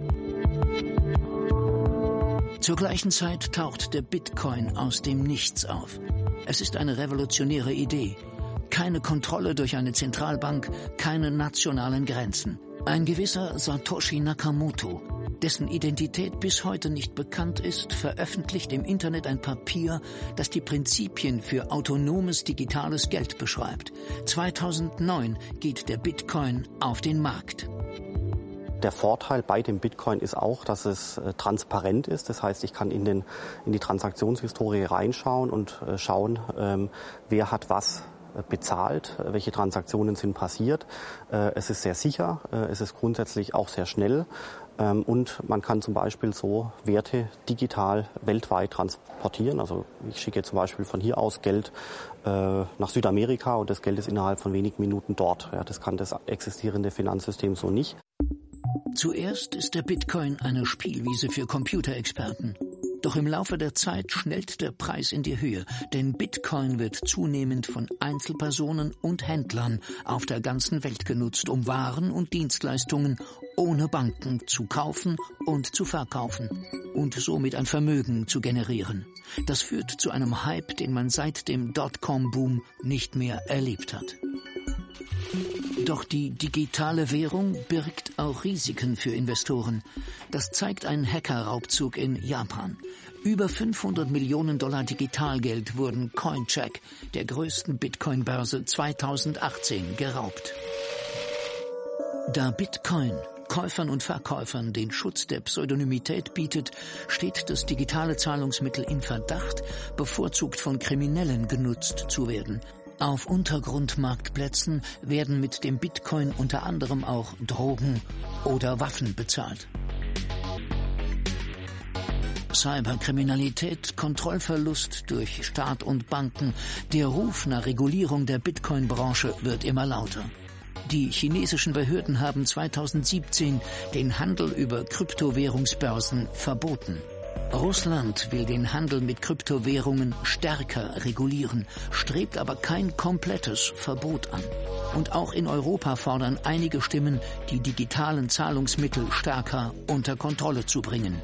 [SPEAKER 2] Zur gleichen Zeit taucht der Bitcoin aus dem Nichts auf. Es ist eine revolutionäre Idee. Keine Kontrolle durch eine Zentralbank, keine nationalen Grenzen. Ein gewisser Satoshi Nakamoto, dessen Identität bis heute nicht bekannt ist, veröffentlicht im Internet ein Papier, das die Prinzipien für autonomes digitales Geld beschreibt. 2009 geht der Bitcoin auf den Markt.
[SPEAKER 9] Der Vorteil bei dem Bitcoin ist auch, dass es transparent ist. Das heißt, ich kann in die Transaktionshistorie reinschauen und schauen, wer hat was bezahlt, welche Transaktionen sind passiert. Es ist sehr sicher, es ist grundsätzlich auch sehr schnell und man kann zum Beispiel so Werte digital weltweit transportieren. Also ich schicke zum Beispiel von hier aus Geld nach Südamerika und das Geld ist innerhalb von wenigen Minuten dort. Ja, das kann das existierende Finanzsystem so nicht.
[SPEAKER 2] Zuerst ist der Bitcoin eine Spielwiese für Computerexperten. Doch im Laufe der Zeit schnellt der Preis in die Höhe, denn Bitcoin wird zunehmend von Einzelpersonen und Händlern auf der ganzen Welt genutzt, um Waren und Dienstleistungen ohne Banken zu kaufen und zu verkaufen und somit ein Vermögen zu generieren. Das führt zu einem Hype, den man seit dem Dotcom-Boom nicht mehr erlebt hat. Doch die digitale Währung birgt auch Risiken für Investoren. Das zeigt ein Hackerraubzug in Japan. Über $500 Millionen Digitalgeld wurden Coincheck, der größten Bitcoin-Börse 2018, geraubt. Da Bitcoin Käufern und Verkäufern den Schutz der Pseudonymität bietet, steht das digitale Zahlungsmittel in Verdacht, bevorzugt von Kriminellen genutzt zu werden. Auf Untergrundmarktplätzen werden mit dem Bitcoin unter anderem auch Drogen oder Waffen bezahlt. Cyberkriminalität, Kontrollverlust durch Staat und Banken, der Ruf nach Regulierung der Bitcoin-Branche wird immer lauter. Die chinesischen Behörden haben 2017 den Handel über Kryptowährungsbörsen verboten. Russland will den Handel mit Kryptowährungen stärker regulieren, strebt aber kein komplettes Verbot an. Und auch in Europa fordern einige Stimmen, die digitalen Zahlungsmittel stärker unter Kontrolle zu bringen.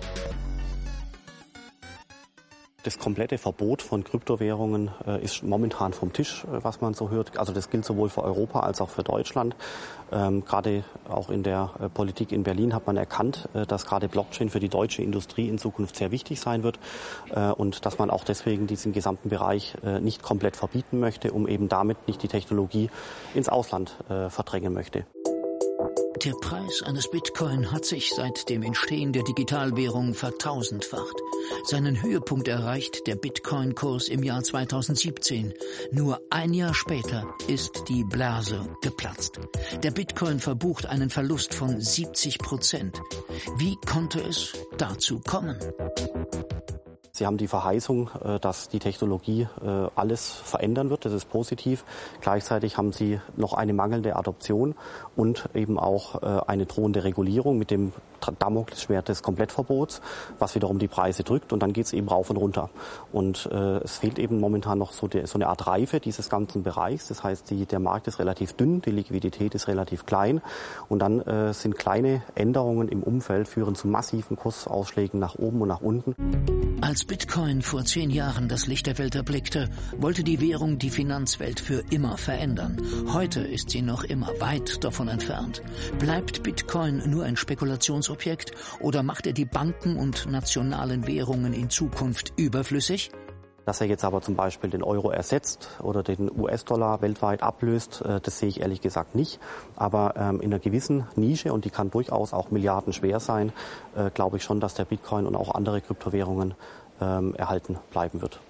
[SPEAKER 9] Das komplette Verbot von Kryptowährungen ist momentan vom Tisch, was man so hört. Also das gilt sowohl für Europa als auch für Deutschland. Gerade auch in der Politik in Berlin hat man erkannt, dass gerade Blockchain für die deutsche Industrie in Zukunft sehr wichtig sein wird und dass man auch deswegen diesen gesamten Bereich nicht komplett verbieten möchte, um eben damit nicht die Technologie ins Ausland verdrängen möchte.
[SPEAKER 2] Der Preis eines Bitcoin hat sich seit dem Entstehen der Digitalwährung vertausendfacht. Seinen Höhepunkt erreicht der Bitcoin-Kurs im Jahr 2017. Nur ein Jahr später ist die Blase geplatzt. Der Bitcoin verbucht einen Verlust von 70%. Wie konnte es dazu kommen?
[SPEAKER 9] Sie haben die Verheißung, dass die Technologie alles verändern wird. Das ist positiv. Gleichzeitig haben Sie noch eine mangelnde Adoption und eben auch eine drohende Regulierung mit dem Damoklesschwert des Komplettverbots, was wiederum die Preise drückt. Und dann geht es eben rauf und runter. Und es fehlt eben momentan noch so eine Art Reife dieses ganzen Bereichs. Das heißt, der Markt ist relativ dünn, die Liquidität ist relativ klein. Und dann sind kleine Änderungen im Umfeld, führen zu massiven Kursausschlägen nach oben und nach unten.
[SPEAKER 2] Als Bitcoin vor 10 Jahren das Licht der Welt erblickte, wollte die Währung die Finanzwelt für immer verändern. Heute ist sie noch immer weit davon entfernt. Bleibt Bitcoin nur ein Spekulationsobjekt oder macht er die Banken und nationalen Währungen in Zukunft überflüssig?
[SPEAKER 9] Dass er jetzt aber zum Beispiel den Euro ersetzt oder den US-Dollar weltweit ablöst, das sehe ich ehrlich gesagt nicht. Aber in einer gewissen Nische, und die kann durchaus auch milliardenschwer sein, glaube ich schon, dass der Bitcoin und auch andere Kryptowährungen erhalten bleiben wird.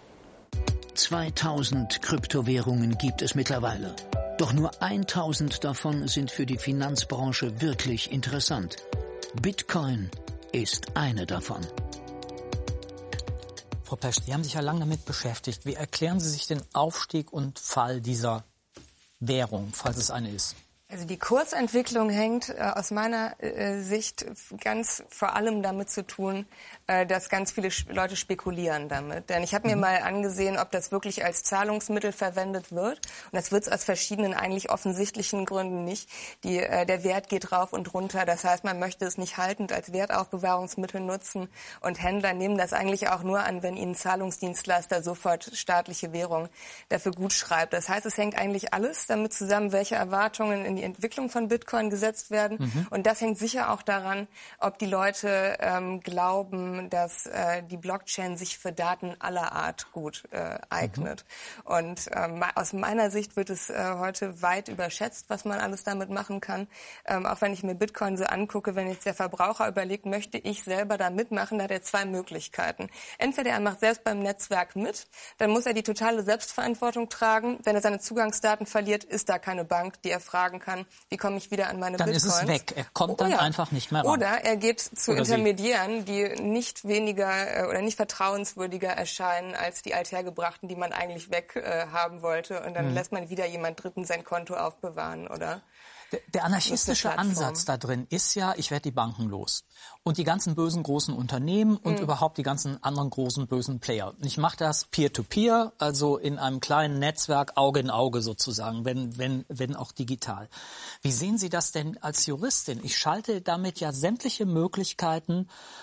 [SPEAKER 2] 2000 Kryptowährungen gibt es mittlerweile. Doch nur 1000 davon sind für die Finanzbranche wirklich interessant. Bitcoin ist eine davon.
[SPEAKER 1] Frau Pesch, Sie haben sich ja lange damit beschäftigt. Wie erklären Sie sich den Aufstieg und Fall dieser Währung, falls es eine ist?
[SPEAKER 7] Also die Kursentwicklung hängt aus meiner Sicht ganz vor allem damit zu tun, dass ganz viele Leute spekulieren damit. Denn ich habe mir mal angesehen, ob das wirklich als Zahlungsmittel verwendet wird. Und das wird es aus verschiedenen eigentlich offensichtlichen Gründen nicht. Der Wert geht rauf und runter. Das heißt, man möchte es nicht haltend als Wertaufbewahrungsmittel nutzen. Und Händler nehmen das eigentlich auch nur an, wenn ihnen Zahlungsdienstleister sofort staatliche Währung dafür gut schreibt. Das heißt, es hängt eigentlich alles damit zusammen, welche Erwartungen in die Entwicklung von Bitcoin gesetzt werden. Und das hängt sicher auch daran, ob die Leute glauben, dass die Blockchain sich für Daten aller Art gut eignet. Und aus meiner Sicht wird es heute weit überschätzt, was man alles damit machen kann. Auch wenn ich mir Bitcoin so angucke, wenn jetzt der Verbraucher überlegt, möchte ich selber da mitmachen, da hat er zwei Möglichkeiten. Entweder er macht selbst beim Netzwerk mit, dann muss er die totale Selbstverantwortung tragen. Wenn er seine Zugangsdaten verliert, ist da keine Bank, die er fragen kann, wie komme ich wieder an meine Bitcoins.
[SPEAKER 1] Dann ist es weg. Er kommt dann einfach nicht mehr ran.
[SPEAKER 7] Oder er geht zu Intermediären, die nicht weniger oder nicht vertrauenswürdiger erscheinen als die althergebrachten, die man eigentlich weg haben wollte. Und dann lässt man wieder jemand Dritten sein Konto aufbewahren, oder?
[SPEAKER 1] Der anarchistische Ansatz da drin ist ja, ich werde die Banken los. Und die ganzen bösen großen Unternehmen und überhaupt die ganzen anderen großen bösen Player. Ich mache das peer-to-peer, also in einem kleinen Netzwerk, Auge in Auge sozusagen, wenn auch digital. Wie sehen Sie das denn als Juristin? Ich schalte damit ja sämtliche Möglichkeiten,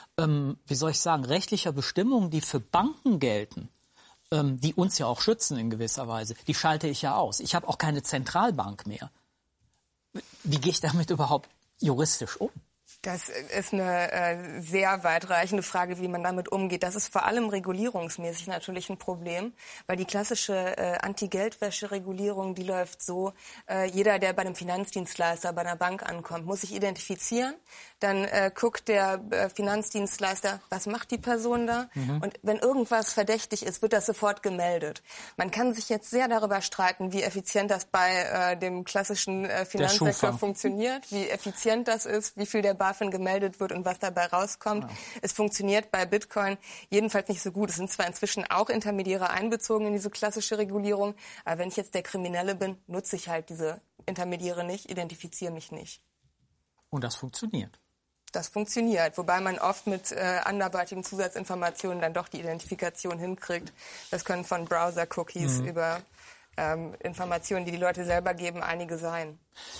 [SPEAKER 1] rechtlicher Bestimmungen, die für Banken gelten, die uns ja auch schützen in gewisser Weise, die schalte ich ja aus. Ich habe auch keine Zentralbank mehr. Wie gehe ich damit überhaupt juristisch um?
[SPEAKER 7] Das ist eine sehr weitreichende Frage, wie man damit umgeht. Das ist vor allem regulierungsmäßig natürlich ein Problem, weil die klassische Anti-Geldwäsche-Regulierung, die läuft so, jeder, der bei einem Finanzdienstleister, bei einer Bank ankommt, muss sich identifizieren. Dann guckt der Finanzdienstleister, was macht die Person da? Und wenn irgendwas verdächtig ist, wird das sofort gemeldet. Man kann sich jetzt sehr darüber streiten, wie effizient das bei dem klassischen Finanzsektor funktioniert, wie effizient das ist, wie viel der BaFin gemeldet wird und was dabei rauskommt. Ja. Es funktioniert bei Bitcoin jedenfalls nicht so gut. Es sind zwar inzwischen auch Intermediäre einbezogen in diese klassische Regulierung, aber wenn ich jetzt der Kriminelle bin, nutze ich halt diese Intermediäre nicht, identifiziere mich nicht.
[SPEAKER 1] Und das funktioniert?
[SPEAKER 7] Das funktioniert, wobei man oft mit anderweitigen Zusatzinformationen dann doch die Identifikation hinkriegt. Das können von Browser-Cookies über Informationen, die die Leute selber geben, einige sein.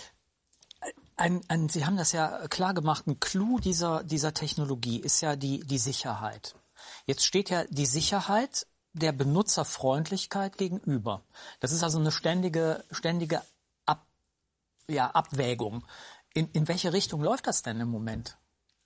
[SPEAKER 1] Sie haben das ja klar gemacht, ein Clou dieser Technologie ist ja die Sicherheit. Jetzt steht ja die Sicherheit der Benutzerfreundlichkeit gegenüber. Das ist also eine ständige Abwägung. In welche Richtung läuft das denn im Moment?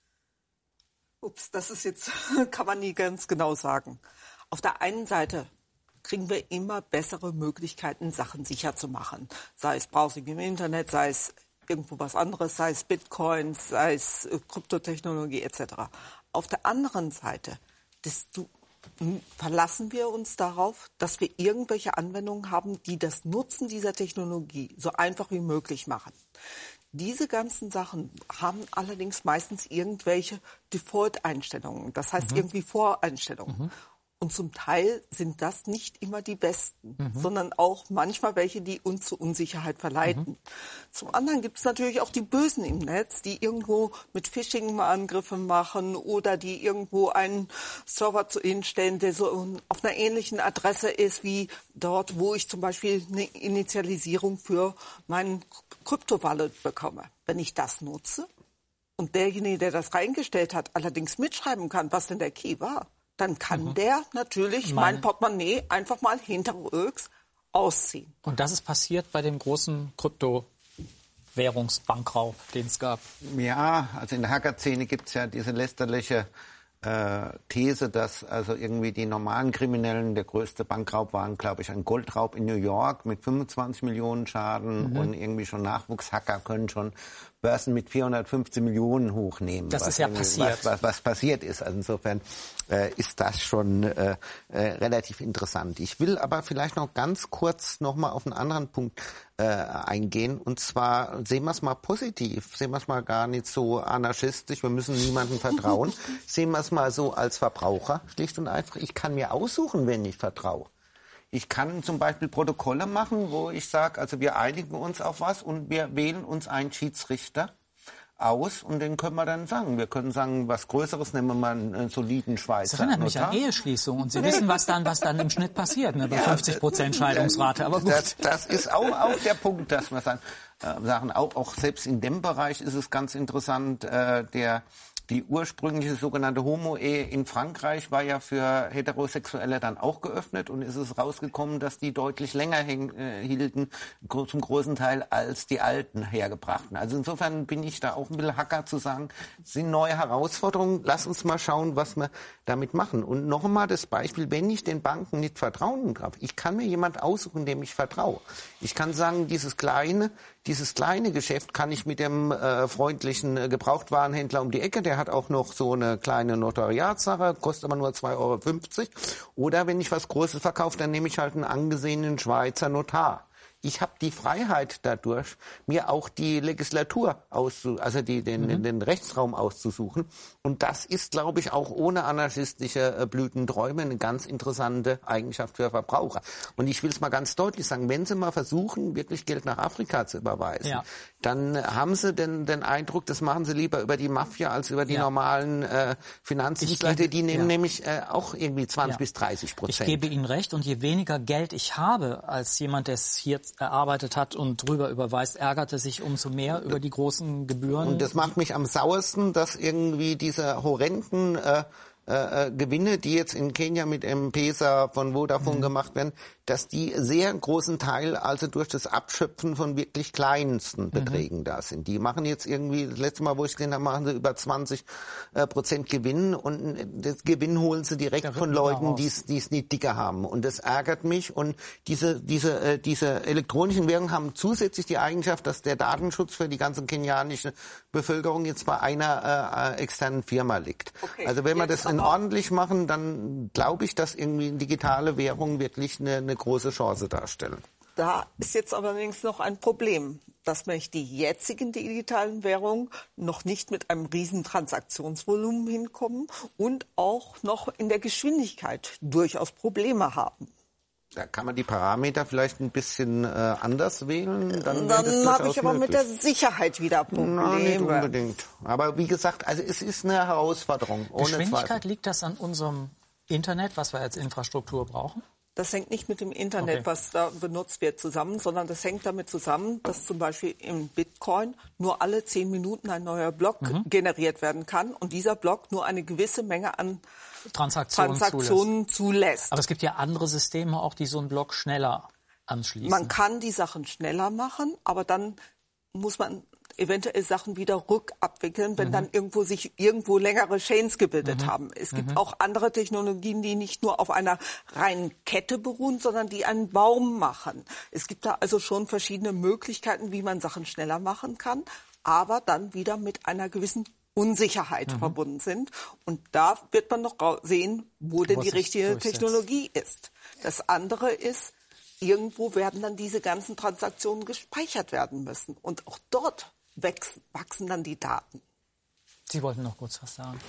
[SPEAKER 5] Das ist jetzt, kann man nie ganz genau sagen. Auf der einen Seite kriegen wir immer bessere Möglichkeiten, Sachen sicher zu machen. Sei es Browsing im Internet, sei es irgendwo was anderes, sei es Bitcoins, sei es Kryptotechnologie etc. Auf der anderen Seite verlassen wir uns darauf, dass wir irgendwelche Anwendungen haben, die das Nutzen dieser Technologie so einfach wie möglich machen. Diese ganzen Sachen haben allerdings meistens irgendwelche Default-Einstellungen, das heißt irgendwie Voreinstellungen. Und zum Teil sind das nicht immer die besten, sondern auch manchmal welche, die uns zu Unsicherheit verleiten. Zum anderen gibt es natürlich auch die Bösen im Netz, die irgendwo mit Phishing-Angriffe machen oder die irgendwo einen Server zu ihnen stellen, der so auf einer ähnlichen Adresse ist wie dort, wo ich zum Beispiel eine Initialisierung für meinen Krypto-Wallet bekomme. Wenn ich das nutze und derjenige, der das reingestellt hat, allerdings mitschreiben kann, was denn der Key war, dann kann der natürlich mein Portemonnaie einfach mal hinterrücks ausziehen.
[SPEAKER 1] Und das ist passiert bei dem großen Kryptowährungsbankraub, den es gab?
[SPEAKER 6] Ja, also in der Hacker-Szene gibt es ja diese lästerliche These, dass also irgendwie die normalen Kriminellen, der größte Bankraub waren, glaube ich, ein Goldraub in New York mit 25 Millionen Schaden und irgendwie schon Nachwuchshacker können schon Börsen mit 415 Millionen hochnehmen.
[SPEAKER 1] Das ist ja passiert.
[SPEAKER 6] Was passiert ist. Also insofern ist das schon relativ interessant. Ich will aber vielleicht noch ganz kurz noch mal auf einen anderen Punkt eingehen. Und zwar sehen wir es mal positiv, sehen wir es mal gar nicht so anarchistisch, wir müssen niemandem vertrauen. Sehen wir es mal so als Verbraucher, schlicht und einfach. Ich kann mir aussuchen, wen ich vertraue. Ich kann zum Beispiel Protokolle machen, wo ich sage, also wir einigen uns auf was und wir wählen uns einen Schiedsrichter aus und den können wir dann sagen. Wir können sagen, was Größeres, nehmen wir mal einen soliden Schweizer.
[SPEAKER 1] Das erinnert mich an Eheschließung und Sie wissen, was dann im Schnitt passiert, ne, bei 50% Scheidungsrate. Aber gut.
[SPEAKER 6] Das ist auch der Punkt, dass wir sagen, auch selbst in dem Bereich ist es ganz interessant, die ursprüngliche sogenannte Homo-Ehe in Frankreich war ja für Heterosexuelle dann auch geöffnet und ist es rausgekommen, dass die deutlich länger hielten, zum großen Teil, als die alten hergebrachten. Also insofern bin ich da auch ein bisschen Hacker zu sagen, es sind neue Herausforderungen, lass uns mal schauen, was wir damit machen. Und noch einmal das Beispiel, wenn ich den Banken nicht vertrauen darf, ich kann mir jemand aussuchen, dem ich vertraue. Ich kann sagen, dieses kleine Geschäft kann ich mit dem freundlichen Gebrauchtwarenhändler um die Ecke, der hat auch noch so eine kleine Notariatssache, kostet aber nur 2,50 €. Oder wenn ich was Großes verkaufe, dann nehme ich halt einen angesehenen Schweizer Notar. Ich habe die Freiheit dadurch, mir auch die Legislatur den Rechtsraum auszusuchen. Und das ist, glaube ich, auch ohne anarchistische Blütenträume eine ganz interessante Eigenschaft für Verbraucher. Und ich will es mal ganz deutlich sagen, wenn Sie mal versuchen, wirklich Geld nach Afrika zu überweisen, dann haben Sie den Eindruck, das machen Sie lieber über die Mafia als über die normalen Finanzdienstleister. Die nehmen nämlich auch irgendwie 20-30%.
[SPEAKER 1] Ich gebe Ihnen recht. Und je weniger Geld ich habe als jemand, der es hier erarbeitet hat und drüber überweist, ärgerte sich umso mehr über die großen Gebühren.
[SPEAKER 6] Und das macht mich am sauersten, dass irgendwie diese horrenden Gewinne, die jetzt in Kenia mit M-Pesa von Vodafone gemacht werden, dass die sehr großen Teil also durch das Abschöpfen von wirklich kleinsten Beträgen da sind. Die machen jetzt irgendwie, das letzte Mal, wo ich gesehen habe, machen sie über 20% Gewinn und das Gewinn holen sie direkt von Leuten, die es nicht dicker haben. Und das ärgert mich. Und diese elektronischen Währungen haben zusätzlich die Eigenschaft, dass der Datenschutz für die ganze kenianische Bevölkerung jetzt bei einer externen Firma liegt. Okay, also wenn wir das ordentlich machen, dann glaube ich, dass irgendwie digitale Währungen wirklich eine große Chance darstellen.
[SPEAKER 5] Da ist jetzt allerdings noch ein Problem, dass nämlich die jetzigen digitalen Währungen noch nicht mit einem riesen Transaktionsvolumen hinkommen und auch noch in der Geschwindigkeit durchaus Probleme haben.
[SPEAKER 6] Da kann man die Parameter vielleicht ein bisschen anders wählen. Dann
[SPEAKER 5] habe ich aber mit der Sicherheit wieder Probleme.
[SPEAKER 6] Nein, nicht unbedingt. Aber wie gesagt, also es ist eine Herausforderung.
[SPEAKER 1] Geschwindigkeit, liegt das an unserem Internet, was wir als Infrastruktur brauchen?
[SPEAKER 5] Das hängt nicht mit dem Internet, was da benutzt wird, zusammen, sondern das hängt damit zusammen, dass zum Beispiel im Bitcoin nur alle 10 Minuten ein neuer Block generiert werden kann und dieser Block nur eine gewisse Menge an Transaktionen zulässt.
[SPEAKER 1] Aber es gibt ja andere Systeme auch, die so einen Block schneller anschließen.
[SPEAKER 5] Man kann die Sachen schneller machen, aber dann muss man eventuell Sachen wieder rückabwickeln, wenn dann irgendwo längere Chains gebildet haben. Es gibt auch andere Technologien, die nicht nur auf einer reinen Kette beruhen, sondern die einen Baum machen. Es gibt da also schon verschiedene Möglichkeiten, wie man Sachen schneller machen kann, aber dann wieder mit einer gewissen Unsicherheit verbunden sind. Und da wird man noch sehen, wo denn die richtige Technologie ist. Das andere ist, irgendwo werden dann diese ganzen Transaktionen gespeichert werden müssen. Und auch dort wachsen dann die Daten.
[SPEAKER 1] Sie wollten noch kurz was sagen.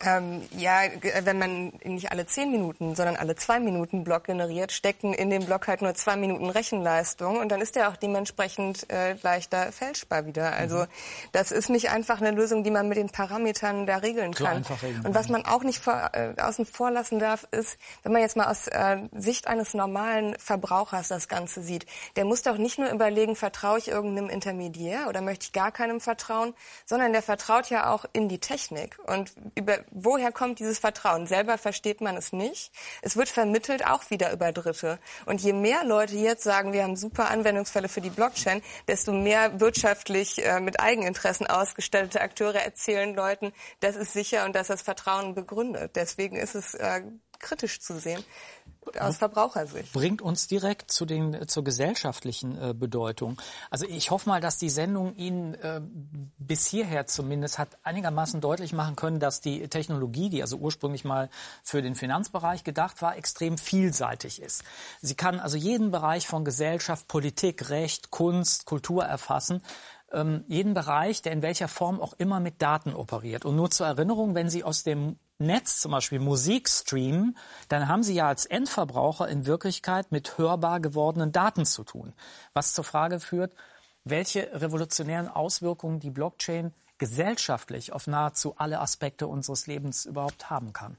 [SPEAKER 7] Wenn man nicht alle 10 Minuten, sondern alle 2 Minuten Block generiert, stecken in dem Block halt nur 2 Minuten Rechenleistung und dann ist der auch dementsprechend leichter fälschbar wieder. Also das ist nicht einfach eine Lösung, die man mit den Parametern da regeln kann. Und was man auch nicht außen vor lassen darf, ist, wenn man jetzt mal aus Sicht eines normalen Verbrauchers das Ganze sieht, der muss doch nicht nur überlegen, vertraue ich irgendeinem Intermediär oder möchte ich gar keinem vertrauen, sondern der vertraut ja auch in die Technik. Und woher kommt dieses Vertrauen? Selber versteht man es nicht. Es wird vermittelt auch wieder über Dritte. Und je mehr Leute jetzt sagen, wir haben super Anwendungsfälle für die Blockchain, desto mehr wirtschaftlich mit Eigeninteressen ausgestattete Akteure erzählen Leuten, das ist sicher und das ist Vertrauen begründet. Deswegen ist es kritisch zu sehen. Aus Verbrauchersicht.
[SPEAKER 1] Bringt uns direkt zur gesellschaftlichen Bedeutung. Also ich hoffe mal, dass die Sendung Ihnen bis hierher zumindest hat einigermaßen deutlich machen können, dass die Technologie, die also ursprünglich mal für den Finanzbereich gedacht war, extrem vielseitig ist. Sie kann also jeden Bereich von Gesellschaft, Politik, Recht, Kunst, Kultur erfassen. Jeden Bereich, der in welcher Form auch immer mit Daten operiert. Und nur zur Erinnerung, wenn Sie aus dem Netz zum Beispiel Musik streamen, dann haben Sie ja als Endverbraucher in Wirklichkeit mit hörbar gewordenen Daten zu tun. Was zur Frage führt, welche revolutionären Auswirkungen die Blockchain gesellschaftlich auf nahezu alle Aspekte unseres Lebens überhaupt haben kann.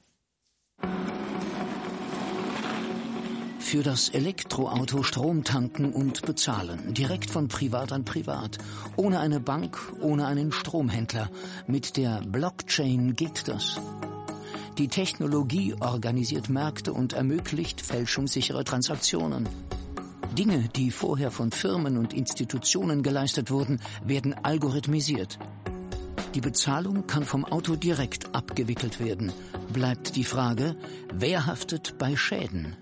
[SPEAKER 2] Für das Elektroauto Strom tanken und bezahlen, direkt von Privat an Privat, ohne eine Bank, ohne einen Stromhändler. Mit der Blockchain geht das. Die Technologie organisiert Märkte und ermöglicht fälschungssichere Transaktionen. Dinge, die vorher von Firmen und Institutionen geleistet wurden, werden algorithmisiert. Die Bezahlung kann vom Auto direkt abgewickelt werden. Bleibt die Frage, wer haftet bei Schäden?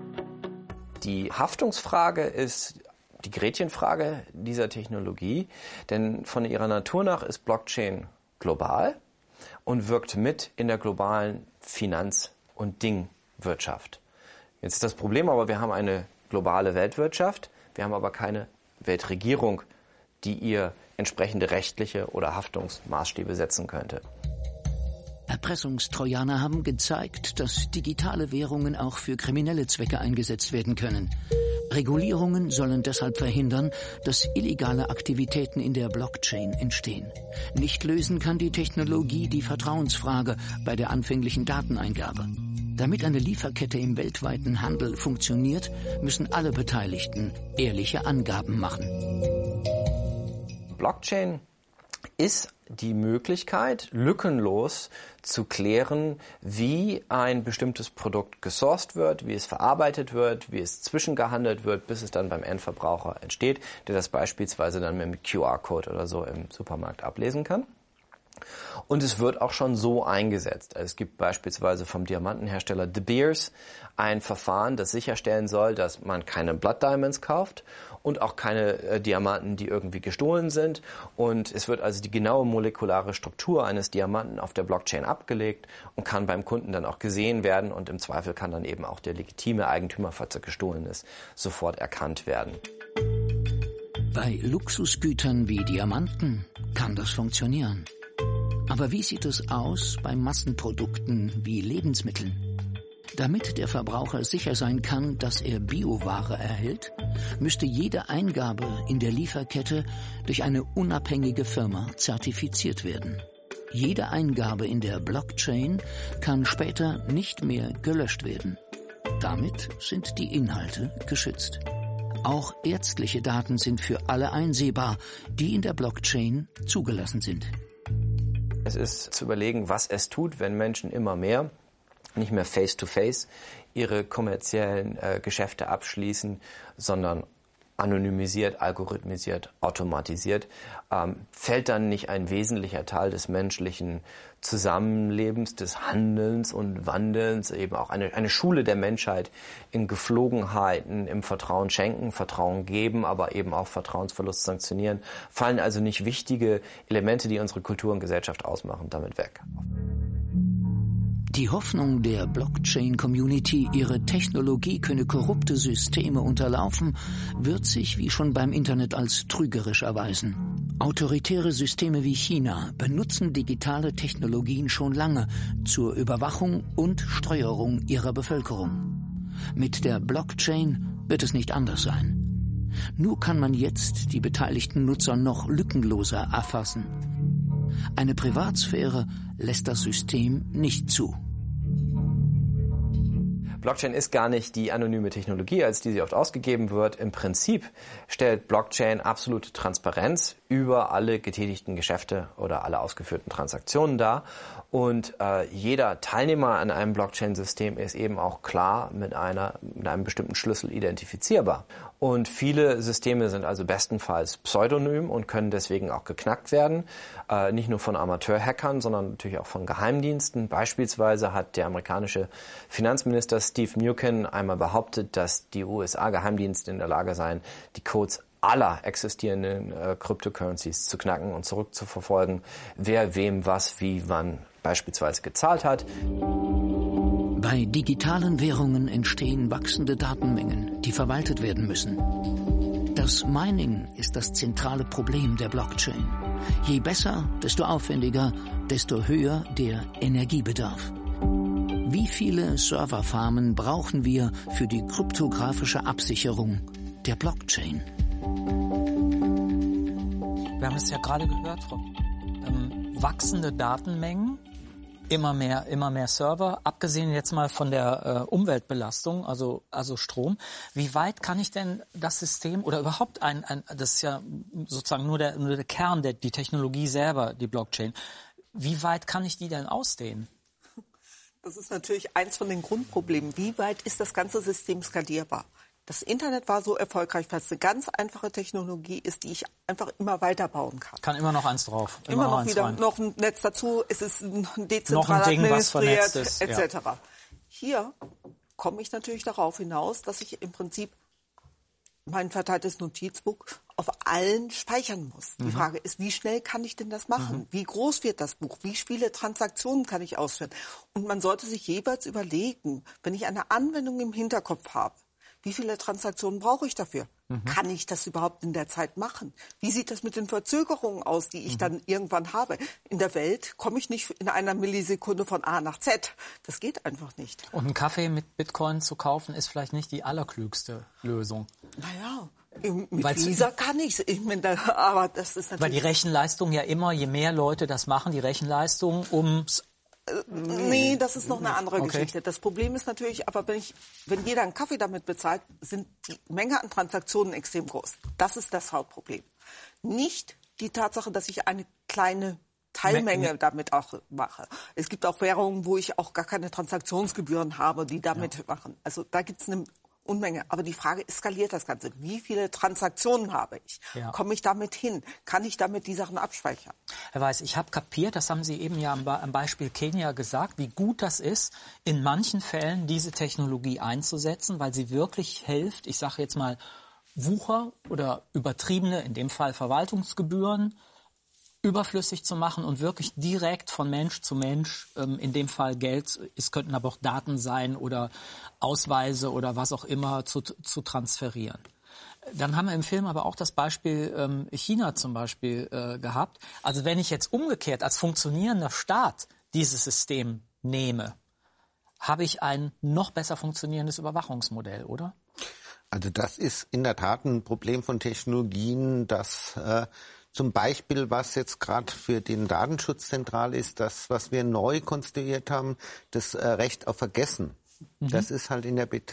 [SPEAKER 10] Die Haftungsfrage ist die Gretchenfrage dieser Technologie, denn von ihrer Natur nach ist Blockchain global und wirkt mit in der globalen Finanz- und Dingwirtschaft. Jetzt ist das Problem aber, wir haben eine globale Weltwirtschaft, wir haben aber keine Weltregierung, die ihr entsprechende rechtliche oder Haftungsmaßstäbe setzen könnte.
[SPEAKER 2] Erpressungstrojaner haben gezeigt, dass digitale Währungen auch für kriminelle Zwecke eingesetzt werden können. Regulierungen sollen deshalb verhindern, dass illegale Aktivitäten in der Blockchain entstehen. Nicht lösen kann die Technologie die Vertrauensfrage bei der anfänglichen Dateneingabe. Damit eine Lieferkette im weltweiten Handel funktioniert, müssen alle Beteiligten ehrliche Angaben machen.
[SPEAKER 10] Blockchain ist die Möglichkeit, lückenlos zu klären, wie ein bestimmtes Produkt gesourced wird, wie es verarbeitet wird, wie es zwischengehandelt wird, bis es dann beim Endverbraucher entsteht, der das beispielsweise dann mit einem QR-Code oder so im Supermarkt ablesen kann. Und es wird auch schon so eingesetzt. Es gibt beispielsweise vom Diamantenhersteller De Beers ein Verfahren, das sicherstellen soll, dass man keine Blood Diamonds kauft und auch keine Diamanten, die irgendwie gestohlen sind. Und es wird also die genaue molekulare Struktur eines Diamanten auf der Blockchain abgelegt und kann beim Kunden dann auch gesehen werden. Und im Zweifel kann dann eben auch der legitime Eigentümer, falls er gestohlen ist, sofort erkannt werden.
[SPEAKER 2] Bei Luxusgütern wie Diamanten kann das funktionieren. Aber wie sieht es aus bei Massenprodukten wie Lebensmitteln? Damit der Verbraucher sicher sein kann, dass er Bioware erhält, müsste jede Eingabe in der Lieferkette durch eine unabhängige Firma zertifiziert werden. Jede Eingabe in der Blockchain kann später nicht mehr gelöscht werden. Damit sind die Inhalte geschützt. Auch ärztliche Daten sind für alle einsehbar, die in der Blockchain zugelassen sind.
[SPEAKER 10] Es ist zu überlegen, was es tut, wenn Menschen immer mehr, nicht mehr face-to-face, ihre kommerziellen Geschäfte abschließen, sondern anonymisiert, algorithmisiert, automatisiert. Fällt dann nicht ein wesentlicher Teil des menschlichen Zusammenlebens, des Handelns und Wandelns, eben auch eine Schule der Menschheit in Gepflogenheiten, im Vertrauen schenken, Vertrauen geben, aber eben auch Vertrauensverlust sanktionieren, fallen also nicht wichtige Elemente, die unsere Kultur und Gesellschaft ausmachen, damit weg.
[SPEAKER 2] Die Hoffnung der Blockchain-Community, ihre Technologie könne korrupte Systeme unterlaufen, wird sich wie schon beim Internet als trügerisch erweisen. Autoritäre Systeme wie China benutzen digitale Technologien schon lange zur Überwachung und Steuerung ihrer Bevölkerung. Mit der Blockchain wird es nicht anders sein. Nur kann man jetzt die beteiligten Nutzer noch lückenloser erfassen. Eine Privatsphäre lässt das System nicht zu.
[SPEAKER 10] Blockchain ist gar nicht die anonyme Technologie, als die sie oft ausgegeben wird. Im Prinzip stellt Blockchain absolute Transparenz über alle getätigten Geschäfte oder alle ausgeführten Transaktionen dar. Und jeder Teilnehmer an einem Blockchain-System ist eben auch klar mit einem bestimmten Schlüssel identifizierbar. Und viele Systeme sind also bestenfalls pseudonym und können deswegen auch geknackt werden. Nicht nur von Amateurhackern, sondern natürlich auch von Geheimdiensten. Beispielsweise hat der amerikanische Finanzminister Steve Mnuchin einmal behauptet, dass die USA-Geheimdienste in der Lage seien, die Codes aller existierenden Cryptocurrencies zu knacken und zurückzuverfolgen, wer wem was wie wann beispielsweise gezahlt hat.
[SPEAKER 2] Bei digitalen Währungen entstehen wachsende Datenmengen, die verwaltet werden müssen. Das Mining ist das zentrale Problem der Blockchain. Je besser, desto aufwendiger, desto höher der Energiebedarf. Wie viele Serverfarmen brauchen wir für die kryptografische Absicherung der Blockchain?
[SPEAKER 1] Wir haben es ja gerade gehört, Frau. Wachsende Datenmengen. Immer mehr Server, abgesehen jetzt mal von der Umweltbelastung, also Strom. Wie weit kann ich denn das System oder überhaupt das ist ja sozusagen nur der Kern, die Technologie selber, die Blockchain. Wie weit kann ich die denn ausdehnen?
[SPEAKER 5] Das ist natürlich eins von den Grundproblemen. Wie weit ist das ganze System skalierbar? Das Internet war so erfolgreich, weil es eine ganz einfache Technologie ist, die ich einfach immer weiterbauen kann.
[SPEAKER 1] Kann immer noch eins drauf.
[SPEAKER 5] Immer noch wieder
[SPEAKER 1] rein.
[SPEAKER 5] noch ein Netz dazu. Es ist dezentral
[SPEAKER 1] noch ein Ding,
[SPEAKER 5] administriert,
[SPEAKER 1] was vernetzt ist,
[SPEAKER 5] etc.
[SPEAKER 1] Ja.
[SPEAKER 5] Hier komme ich natürlich darauf hinaus, dass ich im Prinzip mein verteiltes Notizbuch auf allen speichern muss. Die Frage ist, wie schnell kann ich denn das machen? Wie groß wird das Buch? Wie viele Transaktionen kann ich ausführen? Und man sollte sich jeweils überlegen, wenn ich eine Anwendung im Hinterkopf habe, wie viele Transaktionen brauche ich dafür? Kann ich das überhaupt in der Zeit machen? Wie sieht das mit den Verzögerungen aus, die ich dann irgendwann habe? In der Welt komme ich nicht in einer Millisekunde von A nach Z. Das geht einfach nicht.
[SPEAKER 1] Und einen Kaffee mit Bitcoin zu kaufen, ist vielleicht nicht die allerklügste Lösung.
[SPEAKER 5] Naja, mit Visa kann ich's. Aber das ist natürlich...
[SPEAKER 1] Weil die Rechenleistung ja immer, je mehr Leute das machen, die Rechenleistung
[SPEAKER 5] Nee, das ist noch eine andere Geschichte. Das Problem ist natürlich, aber wenn jeder einen Kaffee damit bezahlt, sind die Menge an Transaktionen extrem groß. Das ist das Hauptproblem. Nicht die Tatsache, dass ich eine kleine Teilmenge damit auch mache. Es gibt auch Währungen, wo ich auch gar keine Transaktionsgebühren habe, die damit machen. Also da gibt es eine Unmenge. Aber die Frage ist, skaliert das Ganze? Wie viele Transaktionen habe ich? Ja. Komme ich damit hin? Kann ich damit die Sachen abspeichern?
[SPEAKER 1] Herr Weiß, ich habe kapiert, das haben Sie eben ja am Beispiel Kenia gesagt, wie gut das ist, in manchen Fällen diese Technologie einzusetzen, weil sie wirklich hilft, ich sage jetzt mal Wucher oder übertriebene, in dem Fall Verwaltungsgebühren, überflüssig zu machen und wirklich direkt von Mensch zu Mensch, in dem Fall Geld, es könnten aber auch Daten sein oder Ausweise oder was auch immer, zu transferieren. Dann haben wir im Film aber auch das Beispiel China zum Beispiel gehabt. Also wenn ich jetzt umgekehrt als funktionierender Staat dieses System nehme, habe ich ein noch besser funktionierendes Überwachungsmodell, oder?
[SPEAKER 6] Also das ist in der Tat ein Problem von Technologien, dass zum Beispiel, was jetzt gerade für den Datenschutz zentral ist, das, was wir neu konstruiert haben, das Recht auf Vergessen. Das ist halt in der Bit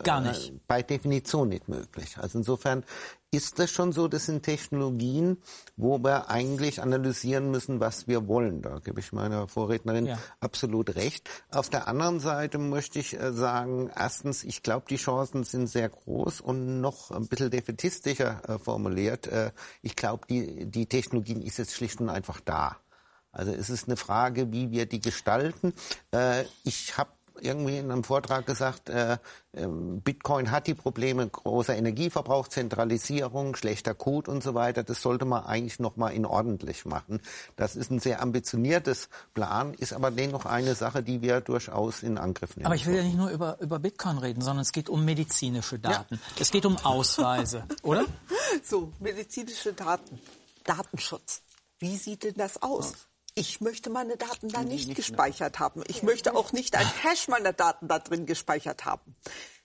[SPEAKER 6] bei Definition nicht möglich. Also insofern ist das schon so, das sind Technologien, wo wir eigentlich analysieren müssen, was wir wollen. Da gebe ich meiner Vorrednerin absolut recht. Auf der anderen Seite möchte ich sagen, erstens, ich glaube, die Chancen sind sehr groß und noch ein bisschen defätistischer formuliert. Ich glaube, die Technologien ist jetzt schlicht und einfach da. Also es ist eine Frage, wie wir die gestalten. Ich habe irgendwie in einem Vortrag gesagt, Bitcoin hat die Probleme großer Energieverbrauch, Zentralisierung, schlechter Code und so weiter. Das sollte man eigentlich noch mal in ordentlich machen. Das ist ein sehr ambitioniertes Plan, ist aber dennoch eine Sache, die wir durchaus in Angriff nehmen.
[SPEAKER 1] Aber ich will ja nicht nur über Bitcoin reden, sondern es geht um medizinische Daten. Ja. Es geht um Ausweise, oder?
[SPEAKER 5] So, medizinische Daten. Datenschutz. Wie sieht denn das aus? Ich möchte meine Daten da nicht gespeichert haben. Ich möchte auch nicht ein Hash meiner Daten da drin gespeichert haben.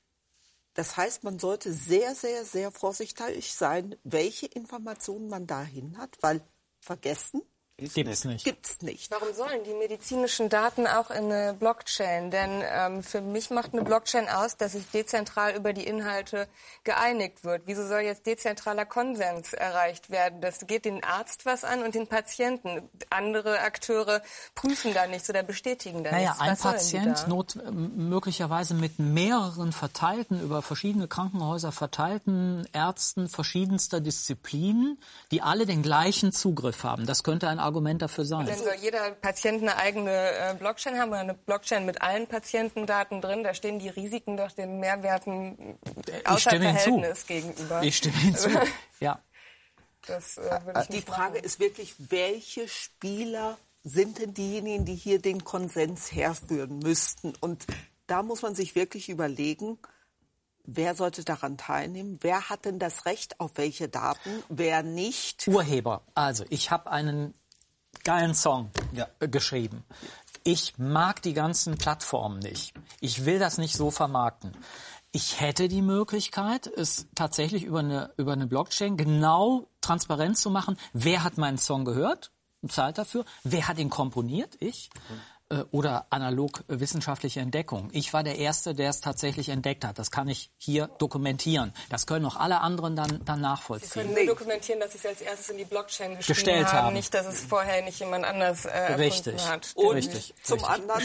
[SPEAKER 5] Das heißt, man sollte sehr, sehr, sehr vorsichtig sein, welche Informationen man dahin hat, weil vergessen
[SPEAKER 1] Gibt's nicht.
[SPEAKER 7] Warum sollen die medizinischen Daten auch in eine Blockchain? Denn für mich macht eine Blockchain aus, dass sich dezentral über die Inhalte geeinigt wird. Wieso soll jetzt dezentraler Konsens erreicht werden? Das geht den Arzt was an und den Patienten. Andere Akteure prüfen da nichts oder bestätigen da nichts.
[SPEAKER 1] Ein Patient möglicherweise mit mehreren verteilten, über verschiedene Krankenhäuser verteilten Ärzten verschiedenster Disziplinen, die alle den gleichen Zugriff haben. Das könnte ein Argument dafür sein.
[SPEAKER 7] Dann soll jeder Patient eine eigene Blockchain haben oder eine Blockchain mit allen Patientendaten drin. Da stehen die Risiken doch den Mehrwerten außer Verhältnis gegenüber.
[SPEAKER 1] Ich stimme hinzu. Ja.
[SPEAKER 5] Das, die Frage ist wirklich, welche Spieler sind denn diejenigen, die hier den Konsens herführen müssten? Und da muss man sich wirklich überlegen, wer sollte daran teilnehmen? Wer hat denn das Recht auf welche Daten? Wer nicht?
[SPEAKER 1] Urheber. Also, ich habe einen geilen Song geschrieben. Ich mag die ganzen Plattformen nicht. Ich will das nicht so vermarkten. Ich hätte die Möglichkeit, es tatsächlich über eine Blockchain genau transparent zu machen. Wer hat meinen Song gehört und zahlt dafür? Wer hat ihn komponiert? Ich. Oder analog wissenschaftliche Entdeckung. Ich war der Erste, der es tatsächlich entdeckt hat. Das kann ich hier dokumentieren. Das können auch alle anderen dann nachvollziehen.
[SPEAKER 7] Sie können nur dokumentieren, dass Sie es als erstes in die Blockchain gestellt haben. Nicht, dass es vorher nicht jemand anders erfunden hat.
[SPEAKER 5] Und zum anderen,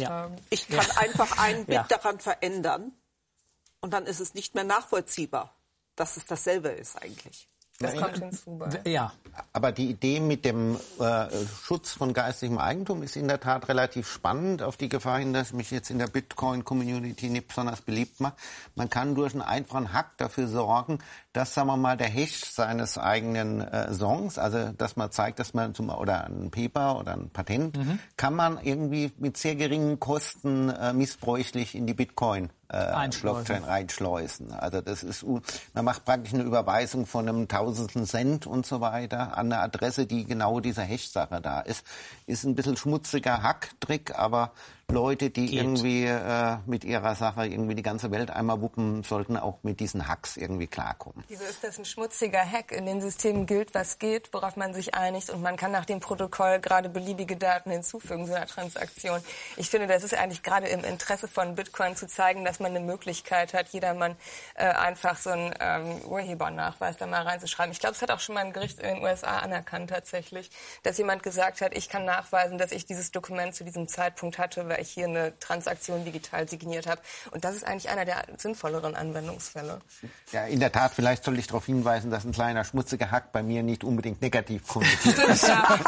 [SPEAKER 5] ich kann einfach einen Bit daran verändern und dann ist es nicht mehr nachvollziehbar, dass es dasselbe ist eigentlich.
[SPEAKER 7] Das kommt hinzu.
[SPEAKER 6] Ja. Aber die Idee mit dem Schutz von geistigem Eigentum ist in der Tat relativ spannend, auf die Gefahr hin, dass ich mich jetzt in der Bitcoin-Community nicht besonders beliebt mache. Man kann durch einen einfachen Hack dafür sorgen, dass, sagen wir mal, der Hash seines eigenen Songs, also dass man zeigt, dass man oder ein Paper oder ein Patent, kann man irgendwie mit sehr geringen Kosten missbräuchlich in die Bitcoin Blockchain reinschleusen. Also das ist, man macht praktisch eine Überweisung von einem Tausendstel Cent und so weiter an eine Adresse, die genau dieser Hash-Sache da ist. Ist ein bisschen schmutziger Hacktrick, aber Leute, die irgendwie mit ihrer Sache irgendwie die ganze Welt einmal wuppen, sollten auch mit diesen Hacks irgendwie klarkommen.
[SPEAKER 7] Wieso ist das ein schmutziger Hack? In den Systemen gilt, was geht, worauf man sich einigt und man kann nach dem Protokoll gerade beliebige Daten hinzufügen, so einer Transaktion. Ich finde, das ist eigentlich gerade im Interesse von Bitcoin zu zeigen, dass man eine Möglichkeit hat, jedermann einfach so einen Urhebernachweis da mal reinzuschreiben. Ich glaube, es hat auch schon mal ein Gericht in den USA anerkannt tatsächlich, dass jemand gesagt hat, ich kann nachweisen, dass ich dieses Dokument zu diesem Zeitpunkt hatte, weil ich hier eine Transaktion digital signiert habe. Und das ist eigentlich einer der sinnvolleren Anwendungsfälle.
[SPEAKER 6] Ja, in der Tat, vielleicht sollte ich darauf hinweisen, dass ein kleiner schmutziger Hack bei mir nicht unbedingt negativ konnotiert.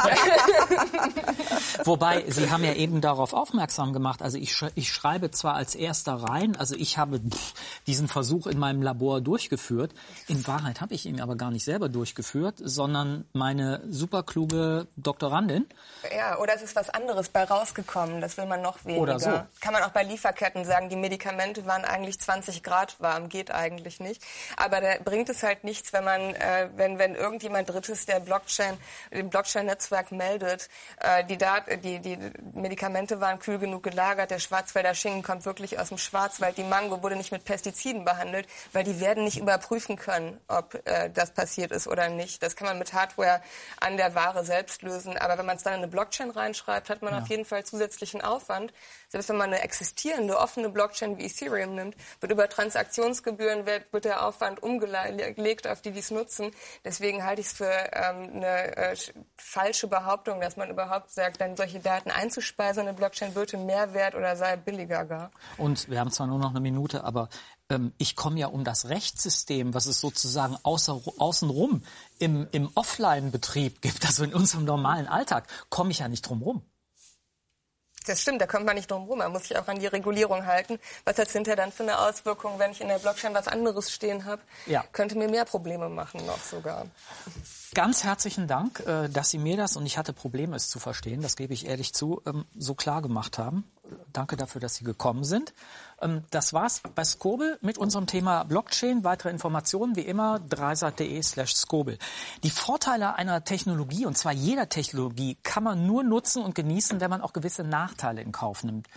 [SPEAKER 1] Wobei, Sie haben ja eben darauf aufmerksam gemacht, also ich schreibe zwar als Erster rein, also ich habe diesen Versuch in meinem Labor durchgeführt. In Wahrheit habe ich ihn aber gar nicht selber durchgeführt, sondern meine superkluge Doktorandin.
[SPEAKER 7] Ja, oder es ist was anderes bei rausgekommen, das will man noch weniger.
[SPEAKER 1] Oder so.
[SPEAKER 7] Kann man auch bei Lieferketten sagen, die Medikamente waren eigentlich 20 Grad warm, geht eigentlich nicht. Aber da bringt es halt nichts, wenn man, wenn irgendjemand Drittes dem Blockchain-Netzwerk meldet, die Medikamente waren kühl genug gelagert, der Schwarzwälder Schinken kommt wirklich aus dem Schwarzwald, die Mango wurde nicht mit Pestiziden behandelt, weil die werden nicht überprüfen können, ob das passiert ist oder nicht. Das kann man mit Hardware an der Ware selbst lösen. Aber wenn man es dann in eine Blockchain reinschreibt, hat man auf jeden Fall zusätzlichen Aufwand. Selbst wenn man eine existierende, offene Blockchain wie Ethereum nimmt, wird über Transaktionsgebühren wird der Aufwand umgelegt, auf die es nutzen. Deswegen halte ich es für eine falsche Behauptung, dass man überhaupt sagt, dann solche Daten einzuspeisen in eine Blockchain würde mehr wert oder sei billiger gar.
[SPEAKER 1] Und wir haben zwar nur noch eine Minute, aber ich komme ja um das Rechtssystem, was es sozusagen außenrum im Offline-Betrieb gibt, also in unserem normalen Alltag, komme ich ja nicht drum rum.
[SPEAKER 7] Das stimmt, da kommt man nicht drum rum. Man muss sich auch an die Regulierung halten. Was hat es hinterher dann für eine Auswirkung, wenn ich in der Blockchain was anderes stehen habe? Ja. Könnte mir mehr Probleme machen noch sogar.
[SPEAKER 1] Ganz herzlichen Dank, dass Sie mir das, und ich hatte Probleme, es zu verstehen, das gebe ich ehrlich zu, so klar gemacht haben. Danke dafür, dass Sie gekommen sind. Das war's bei Skobel mit unserem Thema Blockchain. Weitere Informationen wie immer dreisat.de/Skobel. Die Vorteile einer Technologie, und zwar jeder Technologie, kann man nur nutzen und genießen, wenn man auch gewisse Nachteile in Kauf nimmt.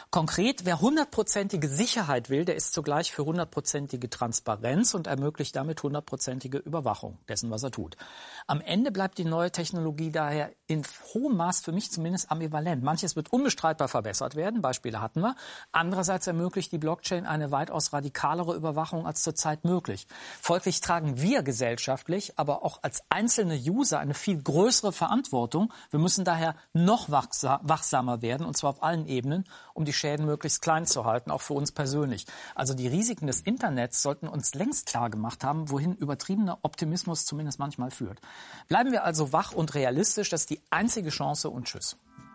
[SPEAKER 1] Konkret, wer 100%ige Sicherheit will, der ist zugleich für 100%ige Transparenz und ermöglicht damit 100%ige Überwachung dessen, was er tut. Am Ende bleibt die neue Technologie daher in hohem Maß für mich zumindest ambivalent. Manches wird unbestreitbar verbessert werden, Beispiele hatten wir. Andererseits ermöglicht die Blockchain eine weitaus radikalere Überwachung als zurzeit möglich. Folglich tragen wir gesellschaftlich, aber auch als einzelne User eine viel größere Verantwortung. Wir müssen daher noch wachsamer werden, und zwar auf allen Ebenen, um die Schäden möglichst klein zu halten, auch für uns persönlich. Also die Risiken des Internets sollten uns längst klar gemacht haben, wohin übertriebener Optimismus zumindest manchmal führt. Bleiben wir also wach und realistisch, das ist die einzige Chance, und tschüss.